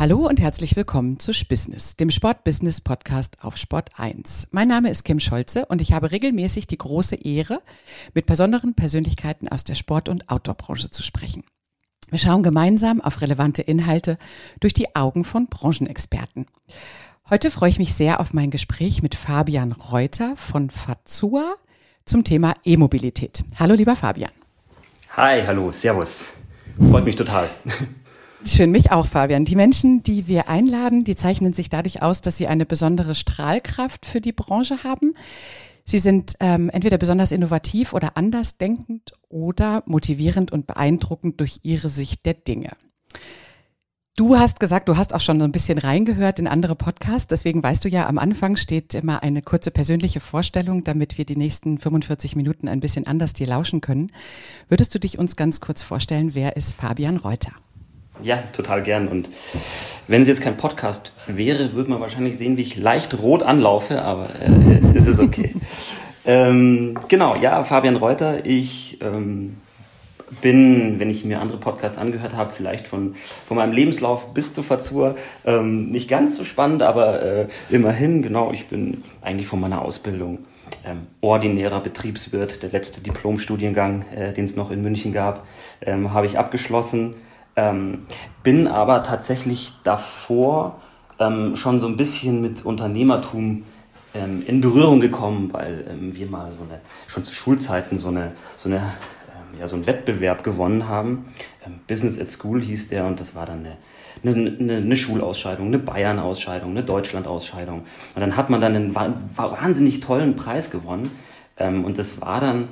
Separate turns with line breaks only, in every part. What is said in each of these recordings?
Hallo und herzlich willkommen zu Spissness, dem Sport-Business-Podcast auf Sport 1. Mein Name ist Kim Scholze und ich habe regelmäßig die große Ehre, mit besonderen Persönlichkeiten aus der Sport- und Outdoor-Branche zu sprechen. Wir schauen gemeinsam auf relevante Inhalte durch die Augen von Branchenexperten. Heute freue ich mich sehr auf mein Gespräch mit Fabian Reuter von Fazua zum Thema E-Mobilität. Hallo lieber Fabian.
Hi, hallo, servus. Freut mich total.
Schön, mich auch, Fabian. Die Menschen, die wir einladen, die zeichnen sich dadurch aus, dass sie eine besondere Strahlkraft für die Branche haben. Sie sind entweder besonders innovativ oder andersdenkend oder motivierend und beeindruckend durch ihre Sicht der Dinge. Du hast gesagt, du hast auch schon so ein bisschen reingehört in andere Podcasts. Deswegen weißt du ja, am Anfang steht immer eine kurze persönliche Vorstellung, damit wir die nächsten 45 Minuten ein bisschen anders dir lauschen können. Würdest du dich uns ganz kurz vorstellen, wer ist Fabian Reuter?
Ja, total gern. Und wenn es jetzt kein Podcast wäre, würde man wahrscheinlich sehen, wie ich leicht rot anlaufe, aber es ist okay. Genau, ja, Fabian Reuter. Ich bin, wenn ich mir andere Podcasts angehört habe, vielleicht von meinem Lebenslauf bis zu Fazua nicht ganz so spannend, aber immerhin, genau, ich bin eigentlich von meiner Ausbildung ordinärer Betriebswirt. Der letzte Diplomstudiengang, den es noch in München gab, habe ich abgeschlossen. Bin aber tatsächlich davor schon so ein bisschen mit Unternehmertum in Berührung gekommen, weil wir mal schon zu Schulzeiten so einen Wettbewerb gewonnen haben. Business at School hieß der, und das war dann eine Schulausscheidung, eine Bayern-Ausscheidung, eine Deutschland-Ausscheidung. Und dann hat man dann einen wahnsinnig tollen Preis gewonnen. Und das war dann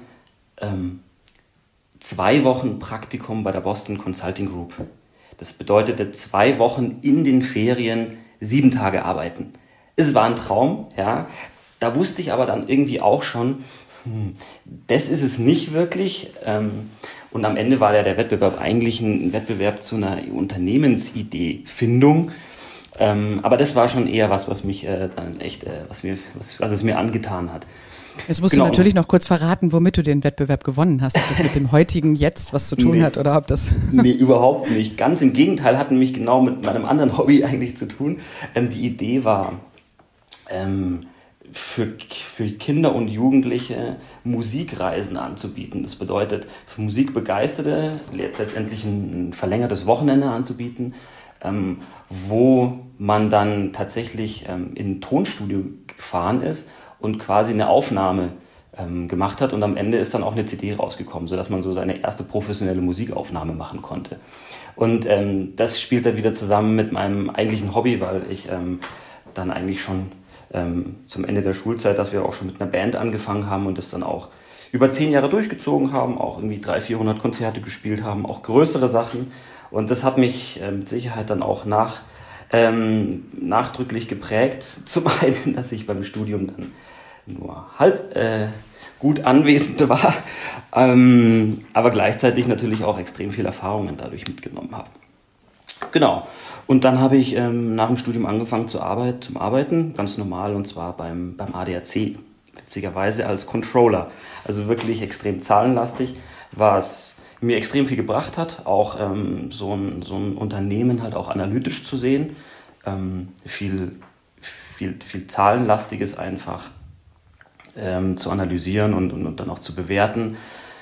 2 Wochen Praktikum bei der Boston Consulting Group. Das bedeutete 2 Wochen in den Ferien 7 Tage arbeiten. Es war ein Traum, ja. Da wusste ich aber dann irgendwie auch schon, das ist es nicht wirklich. Und am Ende war der Wettbewerb eigentlich ein Wettbewerb zu einer Unternehmensidee-Findung. Aber das war schon eher was mich dann echt, was es mir angetan hat.
Jetzt musst du natürlich noch kurz verraten, womit du den Wettbewerb gewonnen hast. Ob das mit dem heutigen Jetzt was zu tun hat oder ob das...
Nee, überhaupt nicht. Ganz im Gegenteil, hat nämlich genau mit meinem anderen Hobby eigentlich zu tun. Die Idee war, für Kinder und Jugendliche Musikreisen anzubieten. Das bedeutet, für Musikbegeisterte letztendlich ein verlängertes Wochenende anzubieten, wo man dann tatsächlich in ein Tonstudio gefahren ist und quasi eine Aufnahme gemacht hat, und am Ende ist dann auch eine CD rausgekommen, sodass man so seine erste professionelle Musikaufnahme machen konnte. Und das spielt dann wieder zusammen mit meinem eigentlichen Hobby, weil ich dann eigentlich schon zum Ende der Schulzeit, dass wir auch schon mit einer Band angefangen haben und das dann auch über 10 Jahre durchgezogen haben, auch irgendwie 300-400 Konzerte gespielt haben, auch größere Sachen. Und das hat mich mit Sicherheit dann auch nachdrücklich geprägt. Zum einen, dass ich beim Studium dann nur halb gut anwesend war, aber gleichzeitig natürlich auch extrem viel Erfahrungen dadurch mitgenommen habe. Genau. Und dann habe ich nach dem Studium angefangen zum Arbeiten, ganz normal, und zwar beim ADAC, witzigerweise als Controller. Also wirklich extrem zahlenlastig, was mir extrem viel gebracht hat, auch so ein Unternehmen halt auch analytisch zu sehen, viel Zahlenlastiges einfach zu analysieren und dann auch zu bewerten.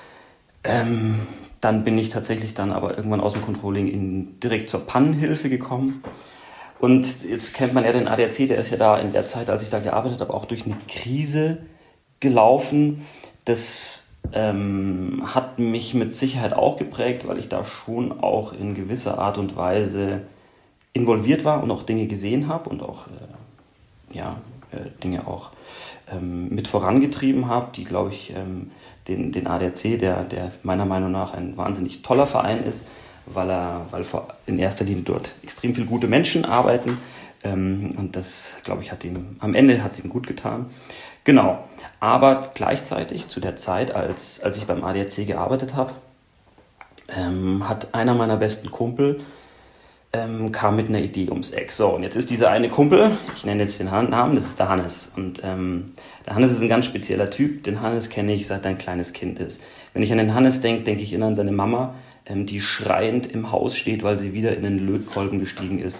Dann bin ich tatsächlich dann aber irgendwann aus dem Controlling direkt zur Pannenhilfe gekommen. Und jetzt kennt man ja den ADAC, der ist ja da in der Zeit, als ich da gearbeitet habe, auch durch eine Krise gelaufen. Das hat mich mit Sicherheit auch geprägt, weil ich da schon auch in gewisser Art und Weise involviert war und auch Dinge gesehen habe und auch Dinge auch mit vorangetrieben habe, die, glaube ich, den ADAC, der meiner Meinung nach ein wahnsinnig toller Verein ist, weil in erster Linie dort extrem viele gute Menschen arbeiten, und das, glaube ich, am Ende hat es ihm gut getan. Genau, aber gleichzeitig zu der Zeit, als ich beim ADAC gearbeitet habe, hat einer meiner besten Kumpel kam mit einer Idee ums Eck. So, und jetzt ist dieser eine Kumpel, ich nenne jetzt den Namen, das ist der Hannes. Und der Hannes ist ein ganz spezieller Typ. Den Hannes kenne ich, seit er ein kleines Kind ist. Wenn ich an den Hannes denke, denke ich immer an seine Mama, die schreiend im Haus steht, weil sie wieder in den Lötkolben gestiegen ist,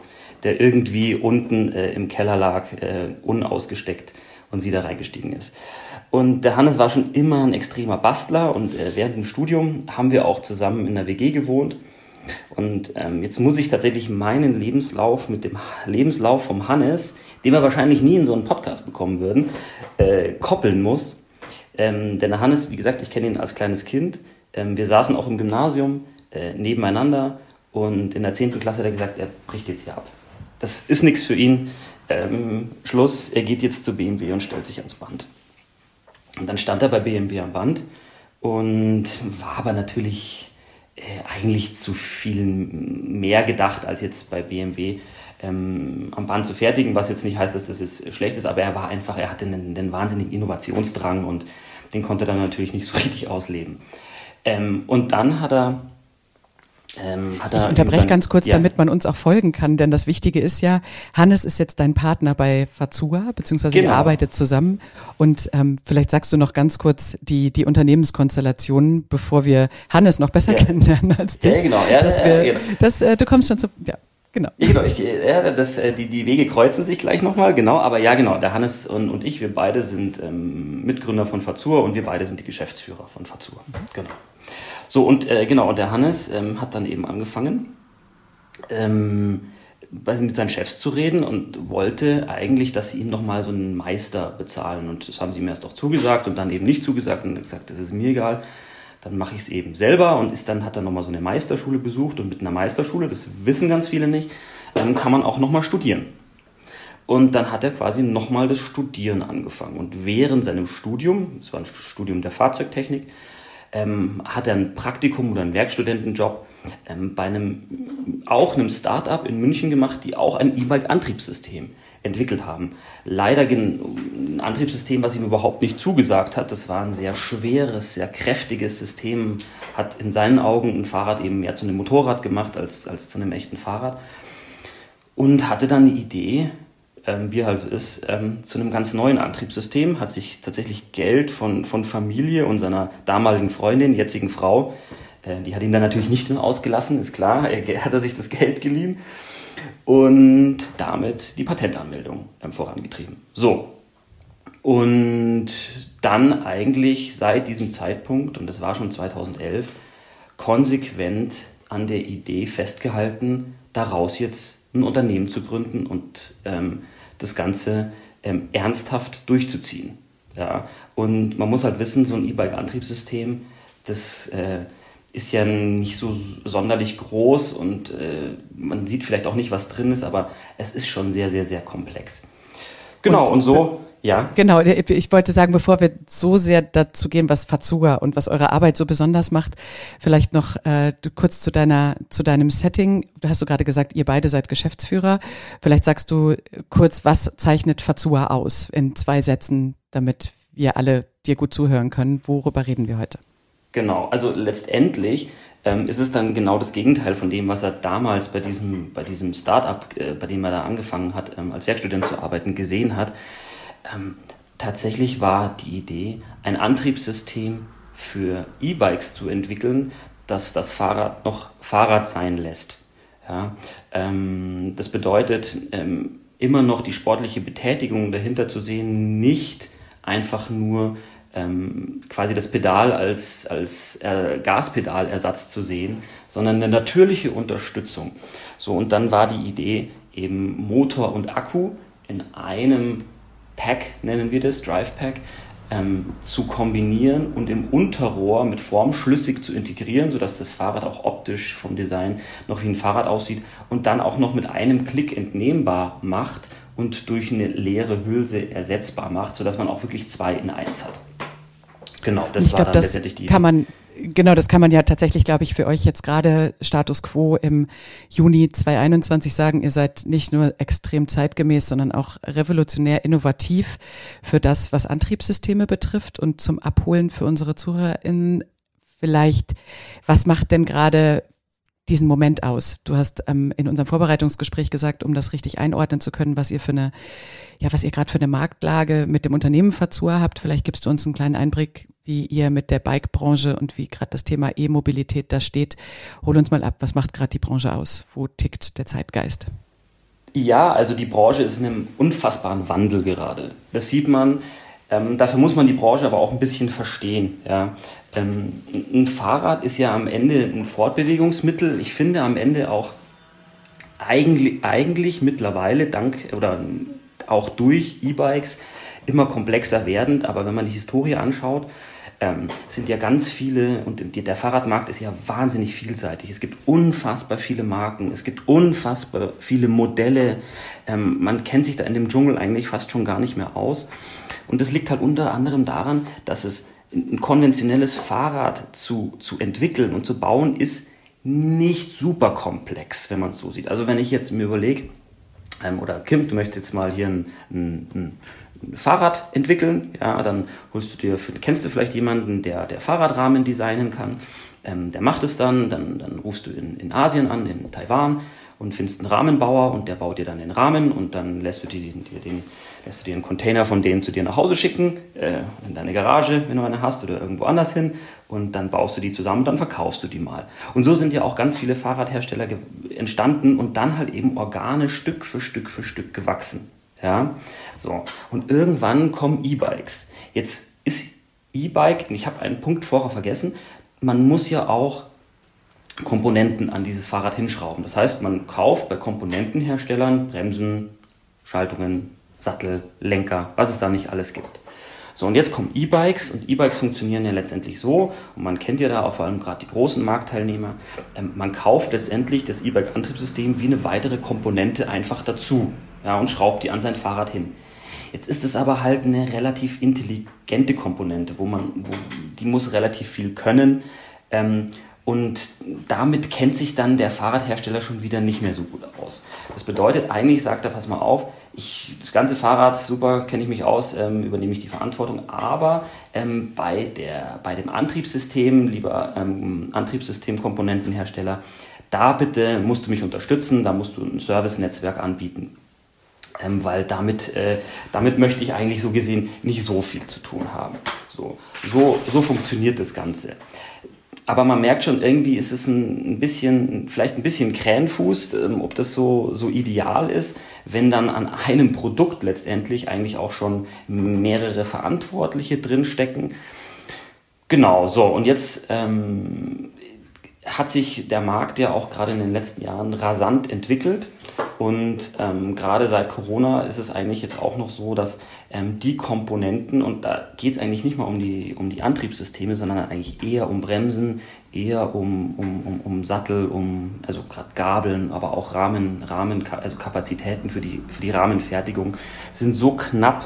der irgendwie unten im Keller lag, unausgesteckt und sie da reingestiegen ist. Und der Hannes war schon immer ein extremer Bastler und während dem Studium haben wir auch zusammen in der WG gewohnt. Und jetzt muss ich tatsächlich meinen Lebenslauf mit dem Lebenslauf vom Hannes, den wir wahrscheinlich nie in so einen Podcast bekommen würden, koppeln muss. Denn der Hannes, wie gesagt, ich kenne ihn als kleines Kind. Wir saßen auch im Gymnasium nebeneinander und in der 10. Klasse hat er gesagt, er bricht jetzt hier ab. Das ist nichts für ihn. Schluss, er geht jetzt zu BMW und stellt sich ans Band. Und dann stand er bei BMW am Band und war aber natürlich eigentlich zu viel mehr gedacht, als jetzt bei BMW am Band zu fertigen, was jetzt nicht heißt, dass das jetzt schlecht ist, aber er hatte den wahnsinnigen Innovationsdrang und den konnte er dann natürlich nicht so richtig ausleben. Und dann hat er
ich unterbreche ganz kurz, damit man uns auch folgen kann, denn das Wichtige ist ja, Hannes ist jetzt dein Partner bei Fazua, beziehungsweise ihr arbeitet zusammen und vielleicht sagst du noch ganz kurz die Unternehmenskonstellationen, bevor wir Hannes noch besser kennenlernen als dich.
Ja, genau.
Du kommst schon zu, genau.
Ja, genau. Die Wege kreuzen sich gleich nochmal, genau, aber ja, genau, der Hannes und ich, wir beide sind Mitgründer von Fazua und wir beide sind die Geschäftsführer von Fazua, genau. So, und und der Hannes hat dann eben angefangen, mit seinen Chefs zu reden und wollte eigentlich, dass sie ihm nochmal so einen Meister bezahlen. Und das haben sie mir erst auch zugesagt und dann eben nicht zugesagt und gesagt, das ist mir egal, dann mache ich es eben selber. Und hat dann nochmal so eine Meisterschule besucht und mit einer Meisterschule, das wissen ganz viele nicht, kann man auch nochmal studieren. Und dann hat er quasi nochmal das Studieren angefangen. Und während seinem Studium, das war ein Studium der Fahrzeugtechnik, hat er ein Praktikum oder einen Werkstudentenjob bei einem Start-up in München gemacht, die auch ein E-Bike-Antriebssystem entwickelt haben. Leider ein Antriebssystem, was ihm überhaupt nicht zugesagt hat. Das war ein sehr schweres, sehr kräftiges System, hat in seinen Augen ein Fahrrad eben mehr zu einem Motorrad gemacht als zu einem echten Fahrrad. Und hatte dann die Idee, wie er also ist, zu einem ganz neuen Antriebssystem, hat sich tatsächlich Geld von Familie und seiner damaligen Freundin, jetzigen Frau, die hat ihn dann natürlich nicht mehr ausgelassen, ist klar, hat er sich das Geld geliehen und damit die Patentanmeldung vorangetrieben. So, und dann eigentlich seit diesem Zeitpunkt, und das war schon 2011, konsequent an der Idee festgehalten, daraus jetzt ein Unternehmen zu gründen und das Ganze ernsthaft durchzuziehen. Ja? Und man muss halt wissen, so ein E-Bike-Antriebssystem, das ist ja nicht so sonderlich groß und man sieht vielleicht auch nicht, was drin ist, aber es ist schon sehr, sehr, sehr komplex. Genau, und so... Ja.
Genau, ich wollte sagen, bevor wir so sehr dazu gehen, was Fazua und was eure Arbeit so besonders macht, vielleicht noch kurz zu deinem Setting. Du hast gerade gesagt, ihr beide seid Geschäftsführer. Vielleicht sagst du kurz, was zeichnet Fazua aus in 2 Sätzen, damit wir alle dir gut zuhören können. Worüber reden wir heute?
Genau, also letztendlich ist es dann genau das Gegenteil von dem, was er damals bei diesem Start-up, bei dem er da angefangen hat, als Werkstudent zu arbeiten, gesehen hat. Tatsächlich war die Idee, ein Antriebssystem für E-Bikes zu entwickeln, das das Fahrrad noch Fahrrad sein lässt. Ja, das bedeutet, immer noch die sportliche Betätigung dahinter zu sehen, nicht einfach nur quasi das Pedal als Gaspedalersatz zu sehen, sondern eine natürliche Unterstützung. So, und dann war die Idee, eben Motor und Akku in einem Pack, nennen wir das, Drive Pack, zu kombinieren und im Unterrohr mit Form schlüssig zu integrieren, sodass das Fahrrad auch optisch vom Design noch wie ein Fahrrad aussieht und dann auch noch mit einem Klick entnehmbar macht und durch eine leere Hülse ersetzbar macht, sodass man auch wirklich 2 in 1 hat. Genau, das war dann letztendlich die Idee.
Genau, das kann man ja tatsächlich, glaube ich, für euch jetzt gerade Status Quo im Juni 2021 sagen. Ihr seid nicht nur extrem zeitgemäß, sondern auch revolutionär innovativ für das, was Antriebssysteme betrifft. Und zum Abholen für unsere ZuhörerInnen vielleicht, was macht denn gerade diesen Moment aus? Du hast in unserem Vorbereitungsgespräch gesagt, um das richtig einordnen zu können, was ihr gerade für eine Marktlage mit dem Unternehmen Fazua habt. Vielleicht gibst du uns einen kleinen Einblick, wie ihr mit der Bike-Branche und wie gerade das Thema E-Mobilität da steht. Hol uns mal ab, was macht gerade die Branche aus? Wo tickt der Zeitgeist?
Ja, also die Branche ist in einem unfassbaren Wandel gerade. Das sieht man. Dafür muss man die Branche aber auch ein bisschen verstehen. Ja. Ein Fahrrad ist ja am Ende ein Fortbewegungsmittel. Ich finde am Ende auch eigentlich mittlerweile auch durch E-Bikes immer komplexer werdend. Aber wenn man die Historie anschaut, sind ja ganz viele, und der Fahrradmarkt ist ja wahnsinnig vielseitig. Es gibt unfassbar viele Marken, es gibt unfassbar viele Modelle. Man kennt sich da in dem Dschungel eigentlich fast schon gar nicht mehr aus. Und das liegt halt unter anderem daran, dass es ein konventionelles Fahrrad zu entwickeln und zu bauen ist nicht super komplex, wenn man es so sieht. Also wenn ich jetzt mir überlege, oder Kim, du möchtest jetzt mal hier ein Fahrrad entwickeln, ja, dann kennst du vielleicht jemanden, der Fahrradrahmen designen kann, der macht es dann rufst du in Asien an, in Taiwan und findest einen Rahmenbauer und der baut dir dann den Rahmen und dann lässt du dir einen Container von denen zu dir nach Hause schicken, in deine Garage, wenn du eine hast oder irgendwo anders hin und dann baust du die zusammen und dann verkaufst du die mal. Und so sind ja auch ganz viele Fahrradhersteller entstanden und dann halt eben organisch Stück für Stück gewachsen. Ja, so. Und irgendwann kommen E-Bikes. Jetzt ist E-Bike, und ich habe einen Punkt vorher vergessen, man muss ja auch Komponenten an dieses Fahrrad hinschrauben. Das heißt, man kauft bei Komponentenherstellern Bremsen, Schaltungen, Sattel, Lenker, was es da nicht alles gibt. So, und jetzt kommen E-Bikes und E-Bikes funktionieren ja letztendlich so, und man kennt ja da auch vor allem gerade die großen Marktteilnehmer, man kauft letztendlich das E-Bike-Antriebssystem wie eine weitere Komponente einfach dazu, ja, und schraubt die an sein Fahrrad hin. Jetzt ist es aber halt eine relativ intelligente Komponente, die muss relativ viel können, und damit kennt sich dann der Fahrradhersteller schon wieder nicht mehr so gut aus. Das bedeutet eigentlich, sagt er, pass mal auf, das ganze Fahrrad, super, kenne ich mich aus, übernehme ich die Verantwortung, aber bei dem Antriebssystem, lieber Antriebssystemkomponentenhersteller, da bitte musst du mich unterstützen, da musst du ein Service-Netzwerk anbieten. Weil damit möchte ich eigentlich so gesehen nicht so viel zu tun haben. So funktioniert das Ganze. Aber man merkt schon, irgendwie ist es vielleicht ein bisschen Krähenfuß, ob das so ideal ist, wenn dann an einem Produkt letztendlich eigentlich auch schon mehrere Verantwortliche drinstecken. Genau, so, und jetzt hat sich der Markt ja auch gerade in den letzten Jahren rasant entwickelt. Und gerade seit Corona ist es eigentlich jetzt auch noch so, dass die Komponenten, und da geht es eigentlich nicht mal um die Antriebssysteme, sondern eigentlich eher um Bremsen, eher um Sattel, also gerade Gabeln, aber auch also Kapazitäten für die Rahmenfertigung sind so knapp,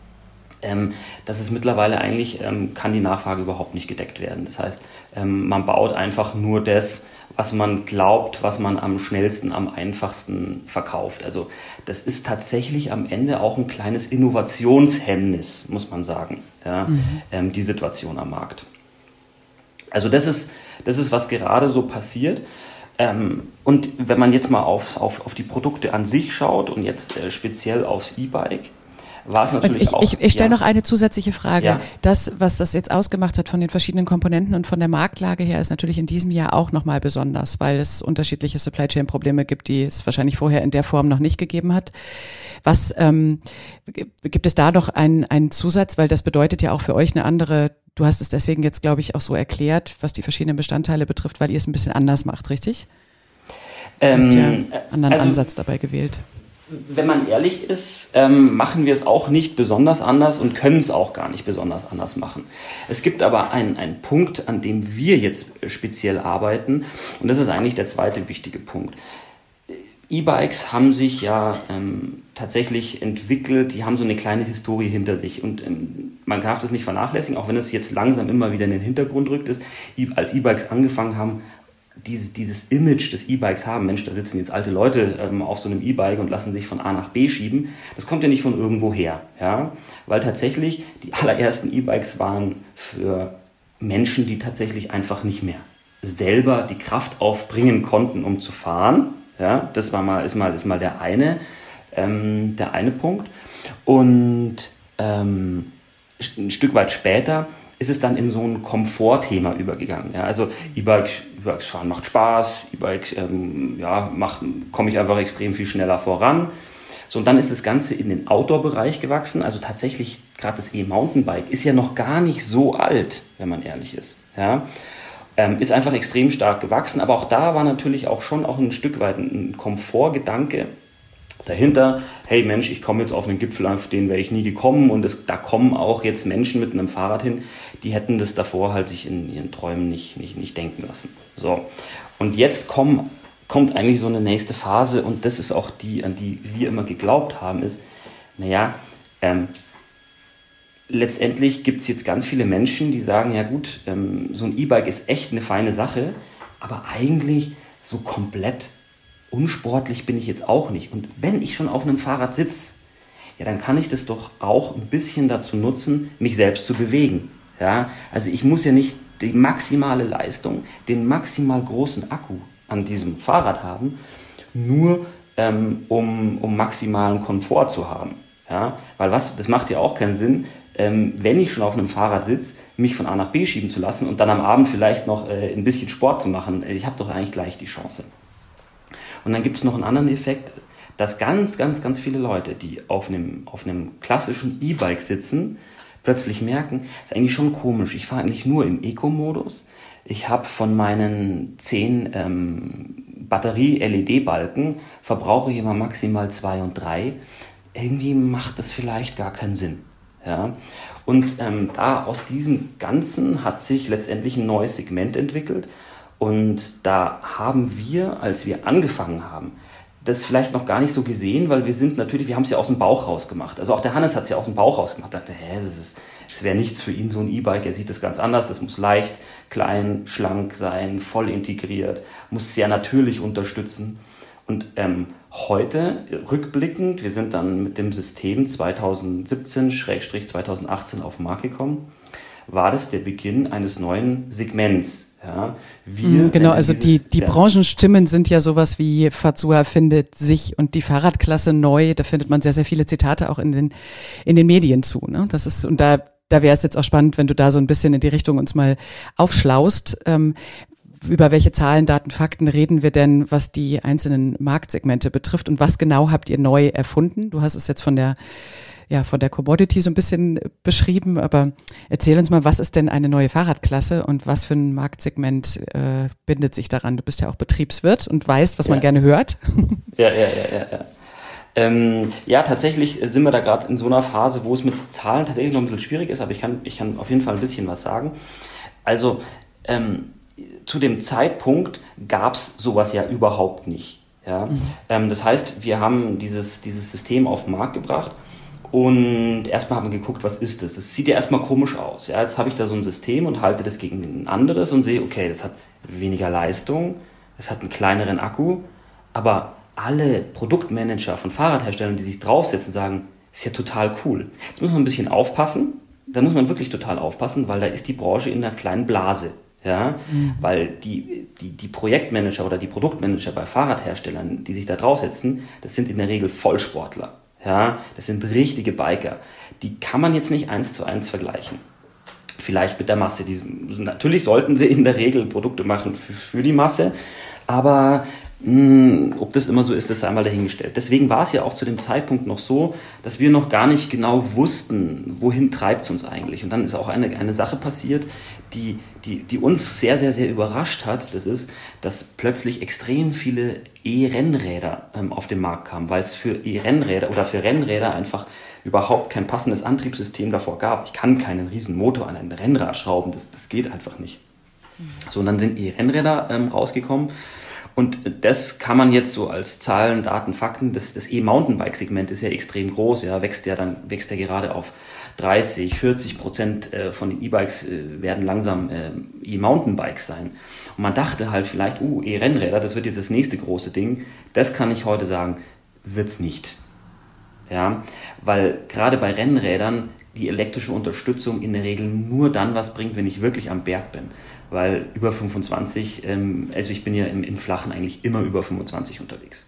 dass es mittlerweile eigentlich kann die Nachfrage überhaupt nicht gedeckt werden. Das heißt, man baut einfach nur das, was man glaubt, was man am schnellsten, am einfachsten verkauft. Also das ist tatsächlich am Ende auch ein kleines Innovationshemmnis, muss man sagen, ja, die Situation am Markt. Also das ist, was gerade so passiert. Und wenn man jetzt mal auf die Produkte an sich schaut und jetzt speziell aufs E-Bike, war es natürlich auch...
Ich stelle noch eine zusätzliche Frage.
Ja.
Das, was das jetzt ausgemacht hat von den verschiedenen Komponenten und von der Marktlage her, ist natürlich in diesem Jahr auch nochmal besonders, weil es unterschiedliche Supply Chain Probleme gibt, die es wahrscheinlich vorher in der Form noch nicht gegeben hat. Was gibt es da noch einen Zusatz, weil das bedeutet ja auch für euch eine andere, du hast es deswegen jetzt, glaube ich, auch so erklärt, was die verschiedenen Bestandteile betrifft, weil ihr es ein bisschen anders macht, richtig? Habt ihr anderen Ansatz dabei gewählt?
Wenn man ehrlich ist, machen wir es auch nicht besonders anders und können es auch gar nicht besonders anders machen. Es gibt aber einen Punkt, an dem wir jetzt speziell arbeiten, und das ist eigentlich der zweite wichtige Punkt. E-Bikes haben sich ja tatsächlich entwickelt, die haben so eine kleine Historie hinter sich, und man darf das nicht vernachlässigen, auch wenn es jetzt langsam immer wieder in den Hintergrund rückt, als E-Bikes angefangen haben, dieses Image des E-Bikes haben, Mensch, da sitzen jetzt alte Leute auf so einem E-Bike und lassen sich von A nach B schieben, das kommt ja nicht von irgendwo her, ja? Weil tatsächlich die allerersten E-Bikes waren für Menschen, die tatsächlich einfach nicht mehr selber die Kraft aufbringen konnten, um zu fahren, ja? Das ist mal der eine Punkt, und ein Stück weit später ist es dann in so ein Komfortthema übergegangen. Ja? Also E-Bike, E-Bikes fahren macht Spaß, E-Bikes, komme ich einfach extrem viel schneller voran. So, und dann ist das Ganze in den Outdoor-Bereich gewachsen. Also tatsächlich, gerade das E-Mountainbike ist ja noch gar nicht so alt, wenn man ehrlich ist. Ja? Ist einfach extrem stark gewachsen. Aber auch da war natürlich auch schon ein Stück weit ein Komfortgedanke dahinter. Hey Mensch, ich komme jetzt auf einen Gipfel, auf den wäre ich nie gekommen. Und da kommen auch jetzt Menschen mit einem Fahrrad hin, die hätten das davor halt sich in ihren Träumen nicht denken lassen. So. Und jetzt kommt eigentlich so eine nächste Phase, und das ist auch die, an die wir immer geglaubt haben, ist, letztendlich gibt es jetzt ganz viele Menschen, die sagen, ja gut, so ein E-Bike ist echt eine feine Sache, aber eigentlich so komplett unsportlich bin ich jetzt auch nicht. Und wenn ich schon auf einem Fahrrad sitze, ja, dann kann ich das doch auch ein bisschen dazu nutzen, mich selbst zu bewegen. Ja? Also ich muss ja nicht die maximale Leistung, den maximal großen Akku an diesem Fahrrad haben, nur um maximalen Komfort zu haben. Ja? Weil das macht ja auch keinen Sinn, wenn ich schon auf einem Fahrrad sitze, mich von A nach B schieben zu lassen und dann am Abend vielleicht noch ein bisschen Sport zu machen. Ich habe doch eigentlich gleich die Chance. Und dann gibt es noch einen anderen Effekt, dass ganz, ganz, ganz viele Leute, die auf einem klassischen E-Bike sitzen, plötzlich merken, das ist eigentlich schon komisch, ich fahre eigentlich nur im Eco-Modus. Ich habe von meinen 10 Batterie-LED-Balken verbrauche ich immer maximal 2 und 3. Irgendwie macht das vielleicht gar keinen Sinn. Ja? Und da aus diesem Ganzen hat sich letztendlich ein neues Segment entwickelt. Und da haben wir, als wir angefangen haben, das vielleicht noch gar nicht so gesehen, weil wir haben es ja aus dem Bauch raus gemacht. Also auch der Hannes hat es ja aus dem Bauch raus gemacht. Dachte, das wäre nichts für ihn, so ein E-Bike. Er sieht das ganz anders. Das muss leicht, klein, schlank sein, voll integriert, muss sehr natürlich unterstützen. Und heute, rückblickend, wir sind dann mit dem System 2017/2018 auf den Markt gekommen, war das der Beginn eines neuen Segments. Ja,
genau, also die Branchenstimmen sind ja sowas wie Fazua findet sich und die Fahrradklasse neu. Da findet man sehr, sehr viele Zitate auch in den Medien zu. Ne? Das ist, und da wäre es jetzt auch spannend, wenn du da so ein bisschen in die Richtung uns mal aufschlaust. Über welche Zahlen, Daten, Fakten reden wir denn, was die einzelnen Marktsegmente betrifft, und was genau habt ihr neu erfunden? Du hast es jetzt von der Commodity so ein bisschen beschrieben, aber erzähl uns mal, was ist denn eine neue Fahrradklasse und was für ein Marktsegment bindet sich daran? Du bist ja auch Betriebswirt und weißt, was man gerne hört.
Ja. Tatsächlich sind wir da gerade in so einer Phase, wo es mit Zahlen tatsächlich noch ein bisschen schwierig ist, aber ich kann auf jeden Fall ein bisschen was sagen. Also zu dem Zeitpunkt gab es sowas ja überhaupt nicht. Ja? Das heißt, wir haben dieses System auf den Markt gebracht. Und erstmal haben wir geguckt, was ist das? Das sieht ja erstmal komisch aus. Ja, jetzt habe ich da so ein System und halte das gegen ein anderes und sehe, okay, das hat weniger Leistung, es hat einen kleineren Akku, aber alle Produktmanager von Fahrradherstellern, die sich draufsetzen, sagen, ist ja total cool. Jetzt muss man ein bisschen aufpassen, da muss man wirklich total aufpassen, weil da ist die Branche in einer kleinen Blase. Ja, weil die Projektmanager oder die Produktmanager bei Fahrradherstellern, die sich da draufsetzen, das sind in der Regel Vollsportler. Ja, das sind richtige Biker. Die kann man jetzt nicht 1:1 vergleichen. Vielleicht mit der Masse. Natürlich sollten sie in der Regel Produkte machen für die Masse, aber ob das immer so ist, das sei einmal dahingestellt. Deswegen war es ja auch zu dem Zeitpunkt noch so, dass wir noch gar nicht genau wussten, wohin treibt es uns eigentlich. Und dann ist auch eine Sache passiert, die uns sehr, sehr, sehr überrascht hat. Das ist, dass plötzlich extrem viele E-Rennräder auf den Markt kamen, weil es für E-Rennräder oder für Rennräder einfach überhaupt kein passendes Antriebssystem davor gab. Ich kann keinen riesen Motor an ein Rennrad schrauben, das geht einfach nicht. So, und dann sind E-Rennräder rausgekommen. Und das kann man jetzt so als Zahlen, Daten, Fakten, das E-Mountainbike-Segment ist ja extrem groß, ja, wächst ja gerade auf 30-40% von den E-Bikes werden langsam E-Mountainbikes sein. Und man dachte halt vielleicht, E-Rennräder, das wird jetzt das nächste große Ding. Das kann ich heute sagen, wird's nicht. Ja, weil gerade bei Rennrädern die elektrische Unterstützung in der Regel nur dann was bringt, wenn ich wirklich am Berg bin. Weil über 25, also ich bin ja im Flachen eigentlich immer über 25 unterwegs.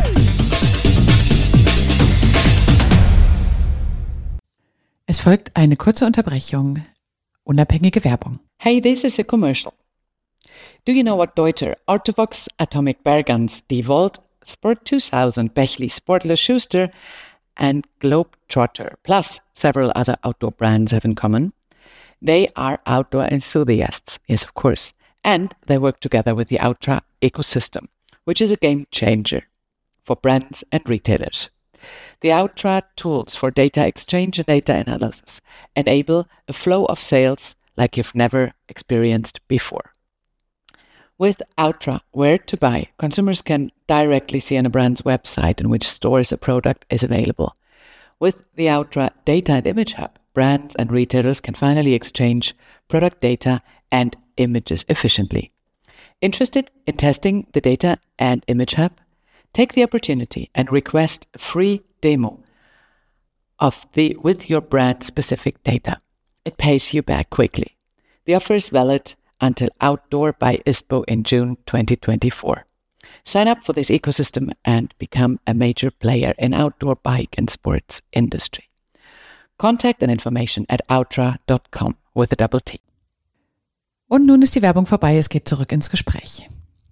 Es folgt eine kurze Unterbrechung. Unabhängige Werbung.
Hey, this is a commercial. Do you know what Deuter, Autovox, Atomic Bear Guns, DeWalt, Sport 2000, Bechley, Sportler Schuster, and Globetrotter, plus several other outdoor brands have in common? They are outdoor enthusiasts, yes, of course, and they work together with the Outra ecosystem, which is a game changer for brands and retailers. The Outra tools for data exchange and data analysis enable a flow of sales like you've never experienced before. With Outra Where to Buy, consumers can directly see on a brand's website in which stores a product is available. With the Outra Data and Image Hub, brands and retailers can finally exchange product data and images efficiently. Interested in testing the Data and Image Hub? Take the opportunity and request a free demo with your brand-specific data. It pays you back quickly. The offer is valid until Outdoor by ISPO in June 2024. Sign up for this ecosystem and become a major player in outdoor bike and sports industry. Contact and information at outra.com with a double T.
Und nun ist die Werbung vorbei, es geht zurück ins Gespräch.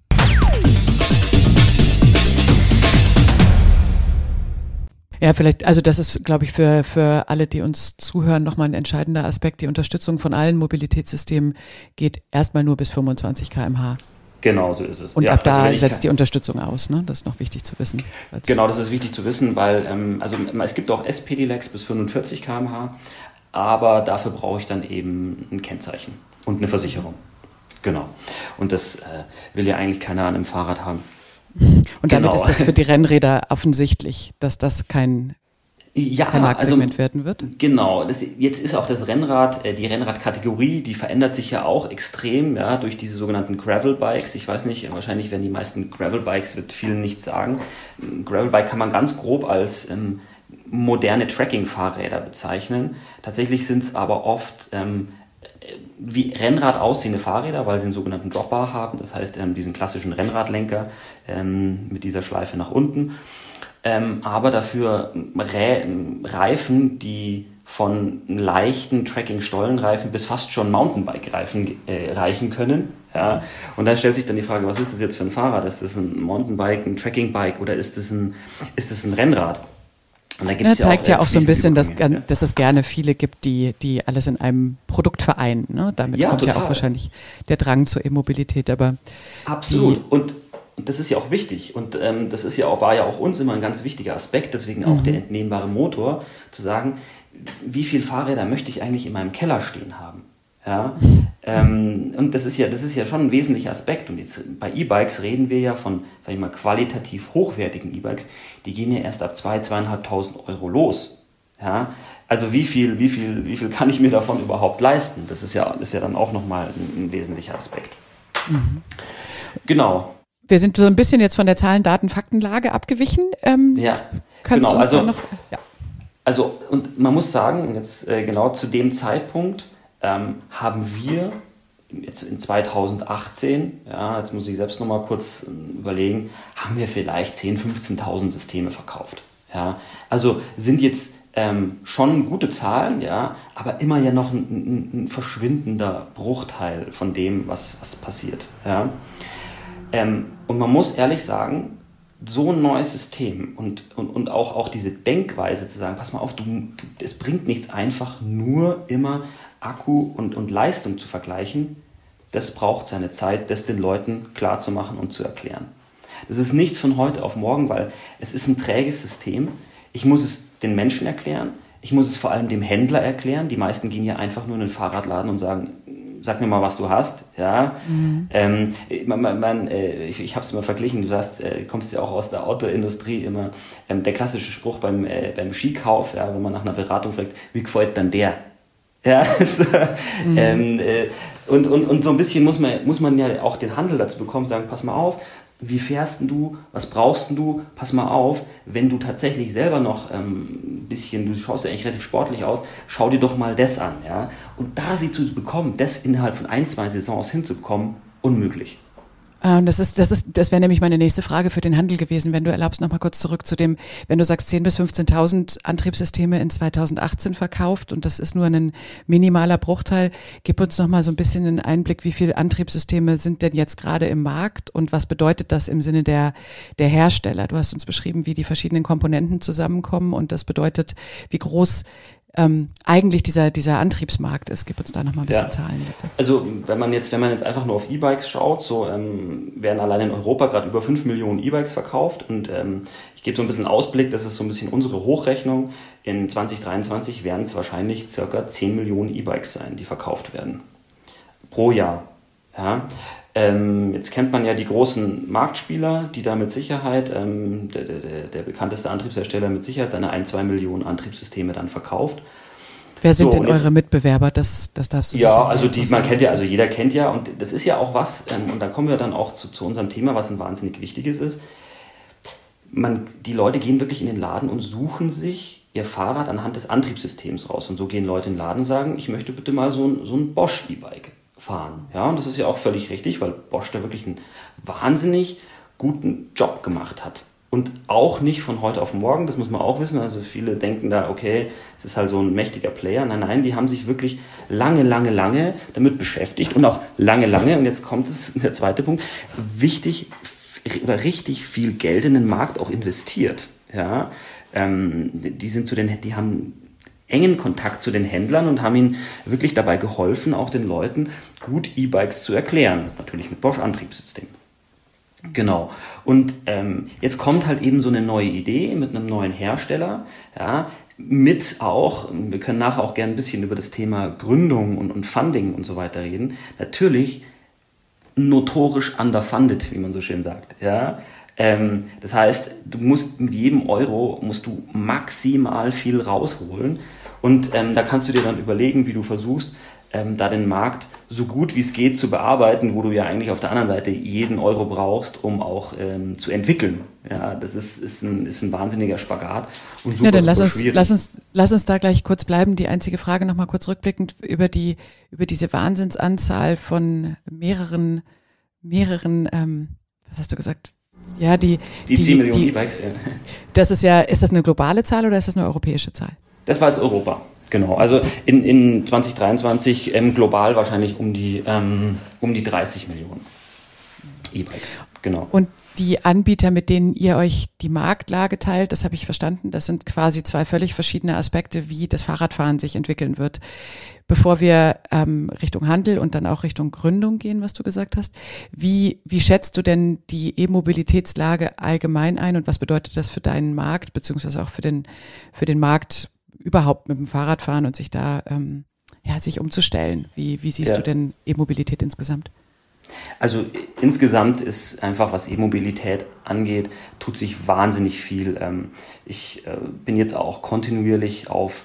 Ja, vielleicht, also das ist, glaube ich, für alle, die uns zuhören, nochmal ein entscheidender Aspekt. Die Unterstützung von allen Mobilitätssystemen geht erstmal nur bis 25 km/h.
Genau, so ist es.
Und ab da setzt die Unterstützung aus, ne? Das ist noch wichtig zu wissen.
Genau, das ist wichtig zu wissen, weil es gibt auch S-Pedelecs bis 45 km/h, aber dafür brauche ich dann eben ein Kennzeichen und eine Versicherung. Genau. Und das will ja eigentlich keiner an einem Fahrrad haben.
Und damit ist das für die Rennräder offensichtlich, dass das kein Marktsegment werden wird?
Genau. Jetzt ist auch das Rennrad, die Rennradkategorie, die verändert sich ja auch extrem, ja, durch diese sogenannten Gravel-Bikes. Ich weiß nicht, wahrscheinlich werden die meisten Gravel-Bikes, wird vielen nichts sagen. Gravel-Bike kann man ganz grob als moderne Tracking-Fahrräder bezeichnen. Tatsächlich sind es aber oft wie Rennrad aussehende Fahrräder, weil sie einen sogenannten Dropbar haben, das heißt diesen klassischen Rennradlenker mit dieser Schleife nach unten, aber dafür Reifen, die von leichten Tracking-Stollenreifen bis fast schon Mountainbike-Reifen reichen können. Ja. Und da stellt sich dann die Frage, was ist das jetzt für ein Fahrrad? Ist das ein Mountainbike, ein Tracking-Bike oder ist das ein Rennrad? Und da gibt's
zeigt ja auch so ein bisschen, dass es gerne viele gibt, die alles in einem Produkt vereinen. Ne? Damit kommt total. Ja auch wahrscheinlich der Drang zur E-Mobilität. Aber
absolut. Und das ist ja auch wichtig. Und das ist ja auch, war ja auch uns immer ein ganz wichtiger Aspekt, deswegen auch der entnehmbare Motor, zu sagen, wie viele Fahrräder möchte ich eigentlich in meinem Keller stehen haben? Ja? Und das ist ja schon ein wesentlicher Aspekt. Und jetzt bei E-Bikes reden wir ja von, sag ich mal, qualitativ hochwertigen E-Bikes. Die gehen ja erst ab 2.500 Euro los. Ja? Also wie viel kann ich mir davon überhaupt leisten? Das ist ja dann auch nochmal ein wesentlicher Aspekt. Mhm. Genau.
Wir sind so ein bisschen jetzt von der Zahlen, Daten, Faktenlage abgewichen. Kannst du uns da noch? Ja.
Also, und man muss sagen, jetzt genau zu dem Zeitpunkt haben wir jetzt in 2018, ja, jetzt muss ich selbst nochmal kurz überlegen, haben wir vielleicht 10.000, 15.000 Systeme verkauft. Ja. Also sind jetzt schon gute Zahlen, ja, aber immer ja noch ein verschwindender Bruchteil von dem, was passiert. Ja. Und man muss ehrlich sagen, so ein neues System und auch diese Denkweise zu sagen, pass mal auf, es bringt nichts einfach nur immer Akku und Leistung zu vergleichen, das braucht seine Zeit, das den Leuten klar zu machen und zu erklären. Das ist nichts von heute auf morgen, weil es ist ein träges System. Ich muss es den Menschen erklären, ich muss es vor allem dem Händler erklären. Die meisten gehen ja einfach nur in den Fahrradladen und sagen, sag mir mal, was du hast. Ja? Mhm. Ich habe es immer verglichen, du kommst ja auch aus der Autoindustrie immer, der klassische Spruch beim Skikauf, ja, wenn man nach einer Beratung fragt, wie gefällt dann der? Ja, und so ein bisschen muss man ja auch den Handel dazu bekommen, sagen, pass mal auf, wie fährst denn du, was brauchst denn du, pass mal auf, wenn du tatsächlich selber noch ein bisschen, du schaust ja eigentlich relativ sportlich aus, schau dir doch mal das an. Ja? Und da sie zu bekommen, das innerhalb von 1-2 Saisons hinzubekommen, unmöglich.
Das wäre nämlich meine nächste Frage für den Handel gewesen, wenn du erlaubst, nochmal kurz zurück zu dem, wenn du sagst 10.000 bis 15.000 Antriebssysteme in 2018 verkauft und das ist nur ein minimaler Bruchteil. Gib uns nochmal so ein bisschen einen Einblick, wie viele Antriebssysteme sind denn jetzt gerade im Markt und was bedeutet das im Sinne der Hersteller? Du hast uns beschrieben, wie die verschiedenen Komponenten zusammenkommen und das bedeutet, wie groß eigentlich dieser Antriebsmarkt ist. Gib uns da nochmal ein bisschen Zahlen, bitte.
Also wenn man jetzt einfach nur auf E-Bikes schaut, so werden allein in Europa gerade über 5 Millionen E-Bikes verkauft und ich gebe so ein bisschen Ausblick, das ist so ein bisschen unsere Hochrechnung. In 2023 werden es wahrscheinlich circa 10 Millionen E-Bikes sein, die verkauft werden. Pro Jahr. Ja. Jetzt kennt man ja die großen Marktspieler, die da mit Sicherheit, der bekannteste Antriebshersteller mit Sicherheit seine 1-2 Millionen Antriebssysteme dann verkauft.
Wer sind denn eure Mitbewerber? Das darfst du
ja, also man kennt ja, also jeder kennt ja und das ist ja auch was, und da kommen wir dann auch zu unserem Thema, was ein wahnsinnig wichtiges ist. Die Leute gehen wirklich in den Laden und suchen sich ihr Fahrrad anhand des Antriebssystems raus und so gehen Leute in den Laden und sagen, ich möchte bitte mal so ein Bosch E-Bike fahren. Ja, und das ist ja auch völlig richtig, weil Bosch da wirklich einen wahnsinnig guten Job gemacht hat. Und auch nicht von heute auf morgen, das muss man auch wissen. Also viele denken da, okay, es ist halt so ein mächtiger Player. Nein, die haben sich wirklich lange damit beschäftigt und auch lange, und jetzt kommt der zweite Punkt, richtig viel Geld in den Markt auch investiert. Ja, die haben engen Kontakt zu den Händlern und haben ihnen wirklich dabei geholfen, auch den Leuten gut E-Bikes zu erklären. Natürlich mit Bosch-Antriebssystem. Genau. Und jetzt kommt halt eben so eine neue Idee mit einem neuen Hersteller, ja, mit auch, wir können nachher auch gerne ein bisschen über das Thema Gründung und Funding und so weiter reden, natürlich notorisch underfunded, wie man so schön sagt, ja. Das heißt, du musst mit jedem Euro maximal viel rausholen und da kannst du dir dann überlegen, wie du versuchst, da den Markt so gut wie es geht zu bearbeiten, wo du ja eigentlich auf der anderen Seite jeden Euro brauchst, um auch zu entwickeln. Ja, das ist ein wahnsinniger Spagat und super,
dann
schwierig.
Lass uns da gleich kurz bleiben. Die einzige Frage nochmal kurz rückblickend über diese Wahnsinnsanzahl von mehreren, was hast du gesagt? Ja, die
10 Millionen E-Bikes, ja.
Das ist das eine globale Zahl oder ist das eine europäische Zahl?
Das war jetzt Europa, genau. Also in 2023 global wahrscheinlich um die 30 Millionen E-Bikes, genau.
Und die Anbieter, mit denen ihr euch die Marktlage teilt, das habe ich verstanden, das sind quasi zwei völlig verschiedene Aspekte, wie das Fahrradfahren sich entwickeln wird. Bevor wir Richtung Handel und dann auch Richtung Gründung gehen, was du gesagt hast, wie schätzt du denn die E-Mobilitätslage allgemein ein und was bedeutet das für deinen Markt, beziehungsweise auch für den Markt überhaupt mit dem Fahrradfahren und sich da sich umzustellen? Wie siehst du denn E-Mobilität insgesamt?
Also insgesamt ist einfach, was E-Mobilität angeht, tut sich wahnsinnig viel. Ich bin jetzt auch kontinuierlich auf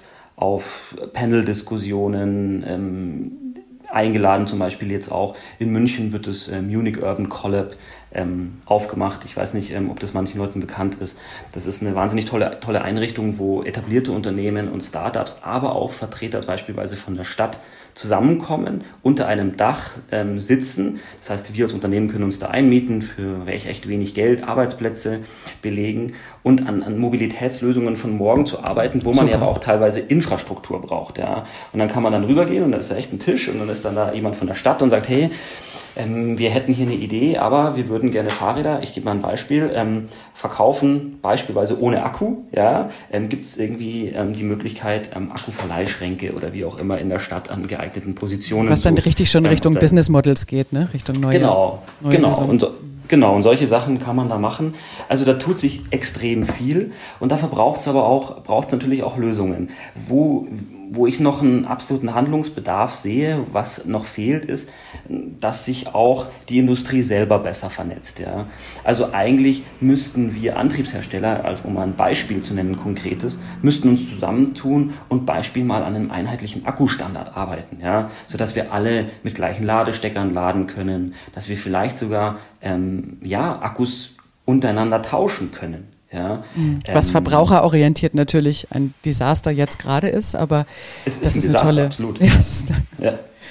Panel-Diskussionen eingeladen, zum Beispiel jetzt auch in München wird das Munich Urban Collab aufgemacht. Ich weiß nicht, ob das manchen Leuten bekannt ist. Das ist eine wahnsinnig tolle Einrichtung, wo etablierte Unternehmen und Startups, aber auch Vertreter beispielsweise von der Stadt zusammenkommen, unter einem Dach sitzen. Das heißt, wir als Unternehmen können uns da einmieten für echt wenig Geld, Arbeitsplätze belegen und an Mobilitätslösungen von morgen zu arbeiten, wo man ja aber auch teilweise Infrastruktur braucht. Ja. Und dann kann man dann rübergehen und da ist da echt ein Tisch und dann ist dann da jemand von der Stadt und sagt, hey, wir hätten hier eine Idee, aber wir würden gerne Fahrräder, ich gebe mal ein Beispiel, verkaufen, beispielsweise ohne Akku. Ja, gibt es irgendwie die Möglichkeit, Akkuverleihschränke oder wie auch immer in der Stadt an geeigneten Positionen.
Was dann richtig schon Richtung Business Models geht, ne? Richtung neue
Lösungen. Und solche Sachen kann man da machen. Also da tut sich extrem viel und dafür braucht es natürlich auch Lösungen. Wo ich noch einen absoluten Handlungsbedarf sehe, was noch fehlt, ist, dass sich auch die Industrie selber besser vernetzt. Ja. Also eigentlich müssten wir Antriebshersteller, also um mal ein Beispiel zu nennen, konkretes, müssten uns zusammentun und Beispiel mal an einem einheitlichen Akkustandard arbeiten, ja, sodass wir alle mit gleichen Ladesteckern laden können, dass wir vielleicht sogar Akkus untereinander tauschen können. Ja,
was verbraucherorientiert natürlich ein Desaster jetzt gerade ist, aber
es
das ist
ein Desaster,
eine tolle.
Absolut.
Ja,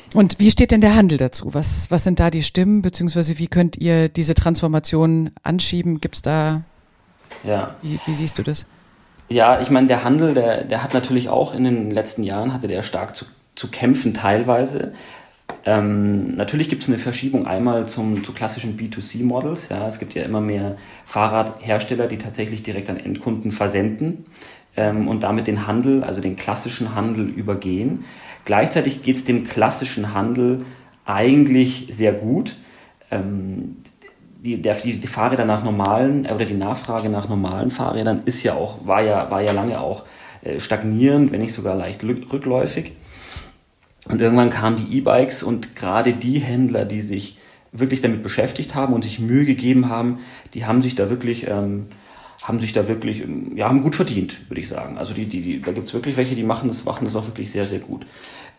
Und wie steht denn der Handel dazu? Was sind da die Stimmen, beziehungsweise wie könnt ihr diese Transformation anschieben? Gibt's da, wie siehst du das?
Ja, ich meine, der Handel, der hat natürlich auch in den letzten Jahren, hatte der stark zu kämpfen teilweise. Natürlich gibt es eine Verschiebung einmal zu klassischen B2C-Models. Ja, es gibt ja immer mehr Fahrradhersteller, die tatsächlich direkt an Endkunden versenden und damit den Handel, also den klassischen Handel übergehen. Gleichzeitig geht es dem klassischen Handel eigentlich sehr gut. Die Fahrräder nach normalen oder die Nachfrage nach normalen Fahrrädern war ja lange auch stagnierend, wenn nicht sogar leicht rückläufig. Und irgendwann kamen die E-Bikes und gerade die Händler, die sich wirklich damit beschäftigt haben und sich Mühe gegeben haben, die haben gut verdient, würde ich sagen. Also da gibt es wirklich welche, die machen das auch wirklich sehr, sehr gut.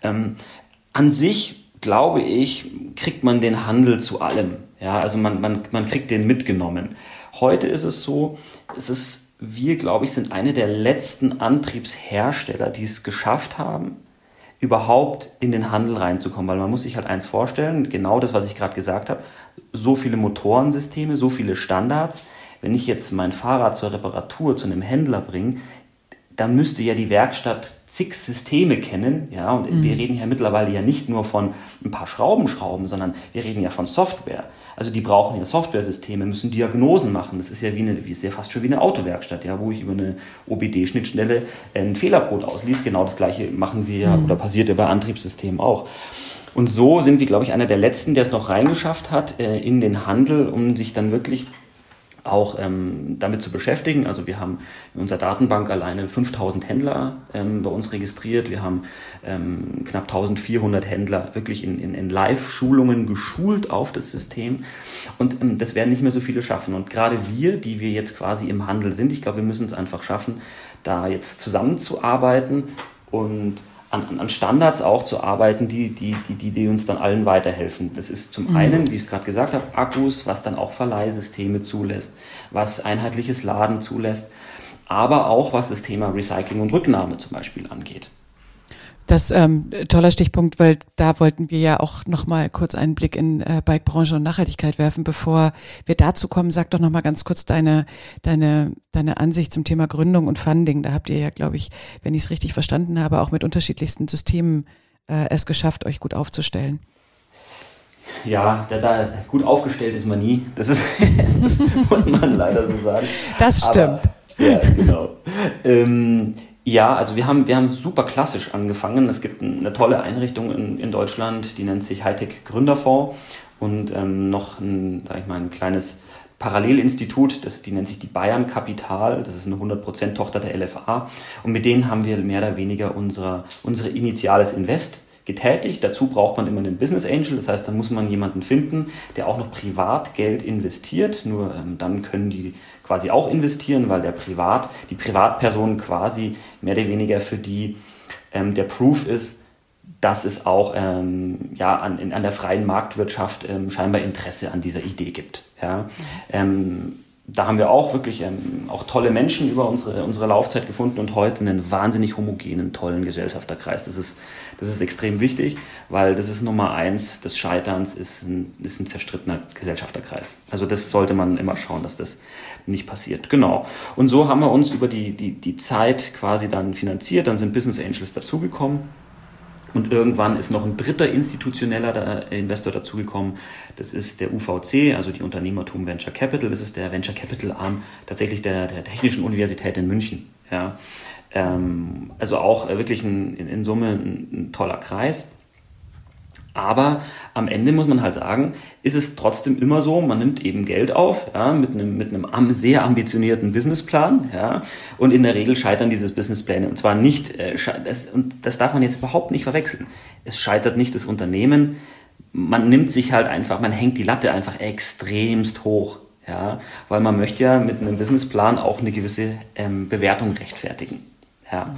An sich, glaube ich, kriegt man den Handel zu allem. Ja, also man kriegt den mitgenommen. Heute ist es so, wir, glaube ich, sind eine der letzten Antriebshersteller, die es geschafft haben, überhaupt in den Handel reinzukommen. Weil man muss sich halt eins vorstellen, genau das, was ich gerade gesagt habe, so viele Motorensysteme, so viele Standards. Wenn ich jetzt mein Fahrrad zur Reparatur zu einem Händler bringe, dann müsste ja die Werkstatt zig Systeme kennen. Ja, und wir reden ja mittlerweile ja nicht nur von ein paar Schrauben, sondern wir reden ja von Software. Also die brauchen ja Softwaresysteme, müssen Diagnosen machen. Das ist ja fast schon wie eine Autowerkstatt, ja, wo ich über eine OBD-Schnittstelle einen Fehlercode ausliest. Genau das Gleiche machen wir oder passiert ja bei Antriebssystemen auch. Und so sind wir, glaube ich, einer der Letzten, der es noch reingeschafft hat in den Handel, um sich dann wirklich auch damit zu beschäftigen. Also wir haben in unserer Datenbank alleine 5000 Händler bei uns registriert. Wir haben knapp 1400 Händler wirklich in Live-Schulungen geschult auf das System. Und das werden nicht mehr so viele schaffen. Und gerade wir, die wir jetzt quasi im Handel sind, ich glaube, wir müssen es einfach schaffen, da jetzt zusammenzuarbeiten und an Standards auch zu arbeiten, die uns dann allen weiterhelfen. Das ist zum einen, wie ich es gerade gesagt habe, Akkus, was dann auch Verleihsysteme zulässt, was einheitliches Laden zulässt, aber auch was das Thema Recycling und Rücknahme zum Beispiel angeht.
Das toller Stichpunkt, weil da wollten wir ja auch noch mal kurz einen Blick in Bikebranche und Nachhaltigkeit werfen. Bevor wir dazu kommen, sag doch noch mal ganz kurz deine Ansicht zum Thema Gründung und Funding. Da habt ihr ja, glaube ich, wenn ich es richtig verstanden habe, auch mit unterschiedlichsten Systemen es geschafft, euch gut aufzustellen.
Ja, da gut aufgestellt ist man nie. Das muss man leider so sagen.
Das stimmt.
Aber, ja, genau. Ja, also wir haben super klassisch angefangen. Es gibt eine tolle Einrichtung in Deutschland, die nennt sich Hightech Gründerfonds und noch ein kleines Parallelinstitut, die nennt sich die Bayern Kapital. Das ist eine 100% Tochter der LFA und mit denen haben wir mehr oder weniger unsere initiales Invest getätigt. Dazu braucht man immer einen Business Angel, das heißt, dann muss man jemanden finden, der auch noch privat Geld investiert. Nur dann können die quasi auch investieren, weil die Privatperson quasi mehr oder weniger für die der Proof ist, dass es auch an der freien Marktwirtschaft scheinbar Interesse an dieser Idee gibt. Ja. Da haben wir auch wirklich auch tolle Menschen über unsere Laufzeit gefunden und heute einen wahnsinnig homogenen, tollen Gesellschafterkreis. Das ist extrem wichtig, weil das ist Nummer 1 des Scheiterns, ist ein zerstrittener Gesellschafterkreis. Also das sollte man immer schauen, dass das nicht passiert. Genau. Und so haben wir uns über die Zeit quasi dann finanziert, dann sind Business Angels dazugekommen. Und irgendwann ist noch ein dritter institutioneller Investor dazugekommen. Das ist der UVC, also die Unternehmertum Venture Capital. Das ist der Venture Capital Arm tatsächlich der Technischen Universität in München. Ja. Also auch wirklich in Summe ein toller Kreis. Aber am Ende muss man halt sagen, ist es trotzdem immer so, man nimmt eben Geld auf, ja, mit einem sehr ambitionierten Businessplan, ja, und in der Regel scheitern diese Businesspläne. Und zwar nicht, und das darf man jetzt überhaupt nicht verwechseln. Es scheitert nicht das Unternehmen, man nimmt sich halt einfach, man hängt die Latte einfach extremst hoch, ja, weil man möchte ja mit einem Businessplan auch eine gewisse Bewertung rechtfertigen, ja.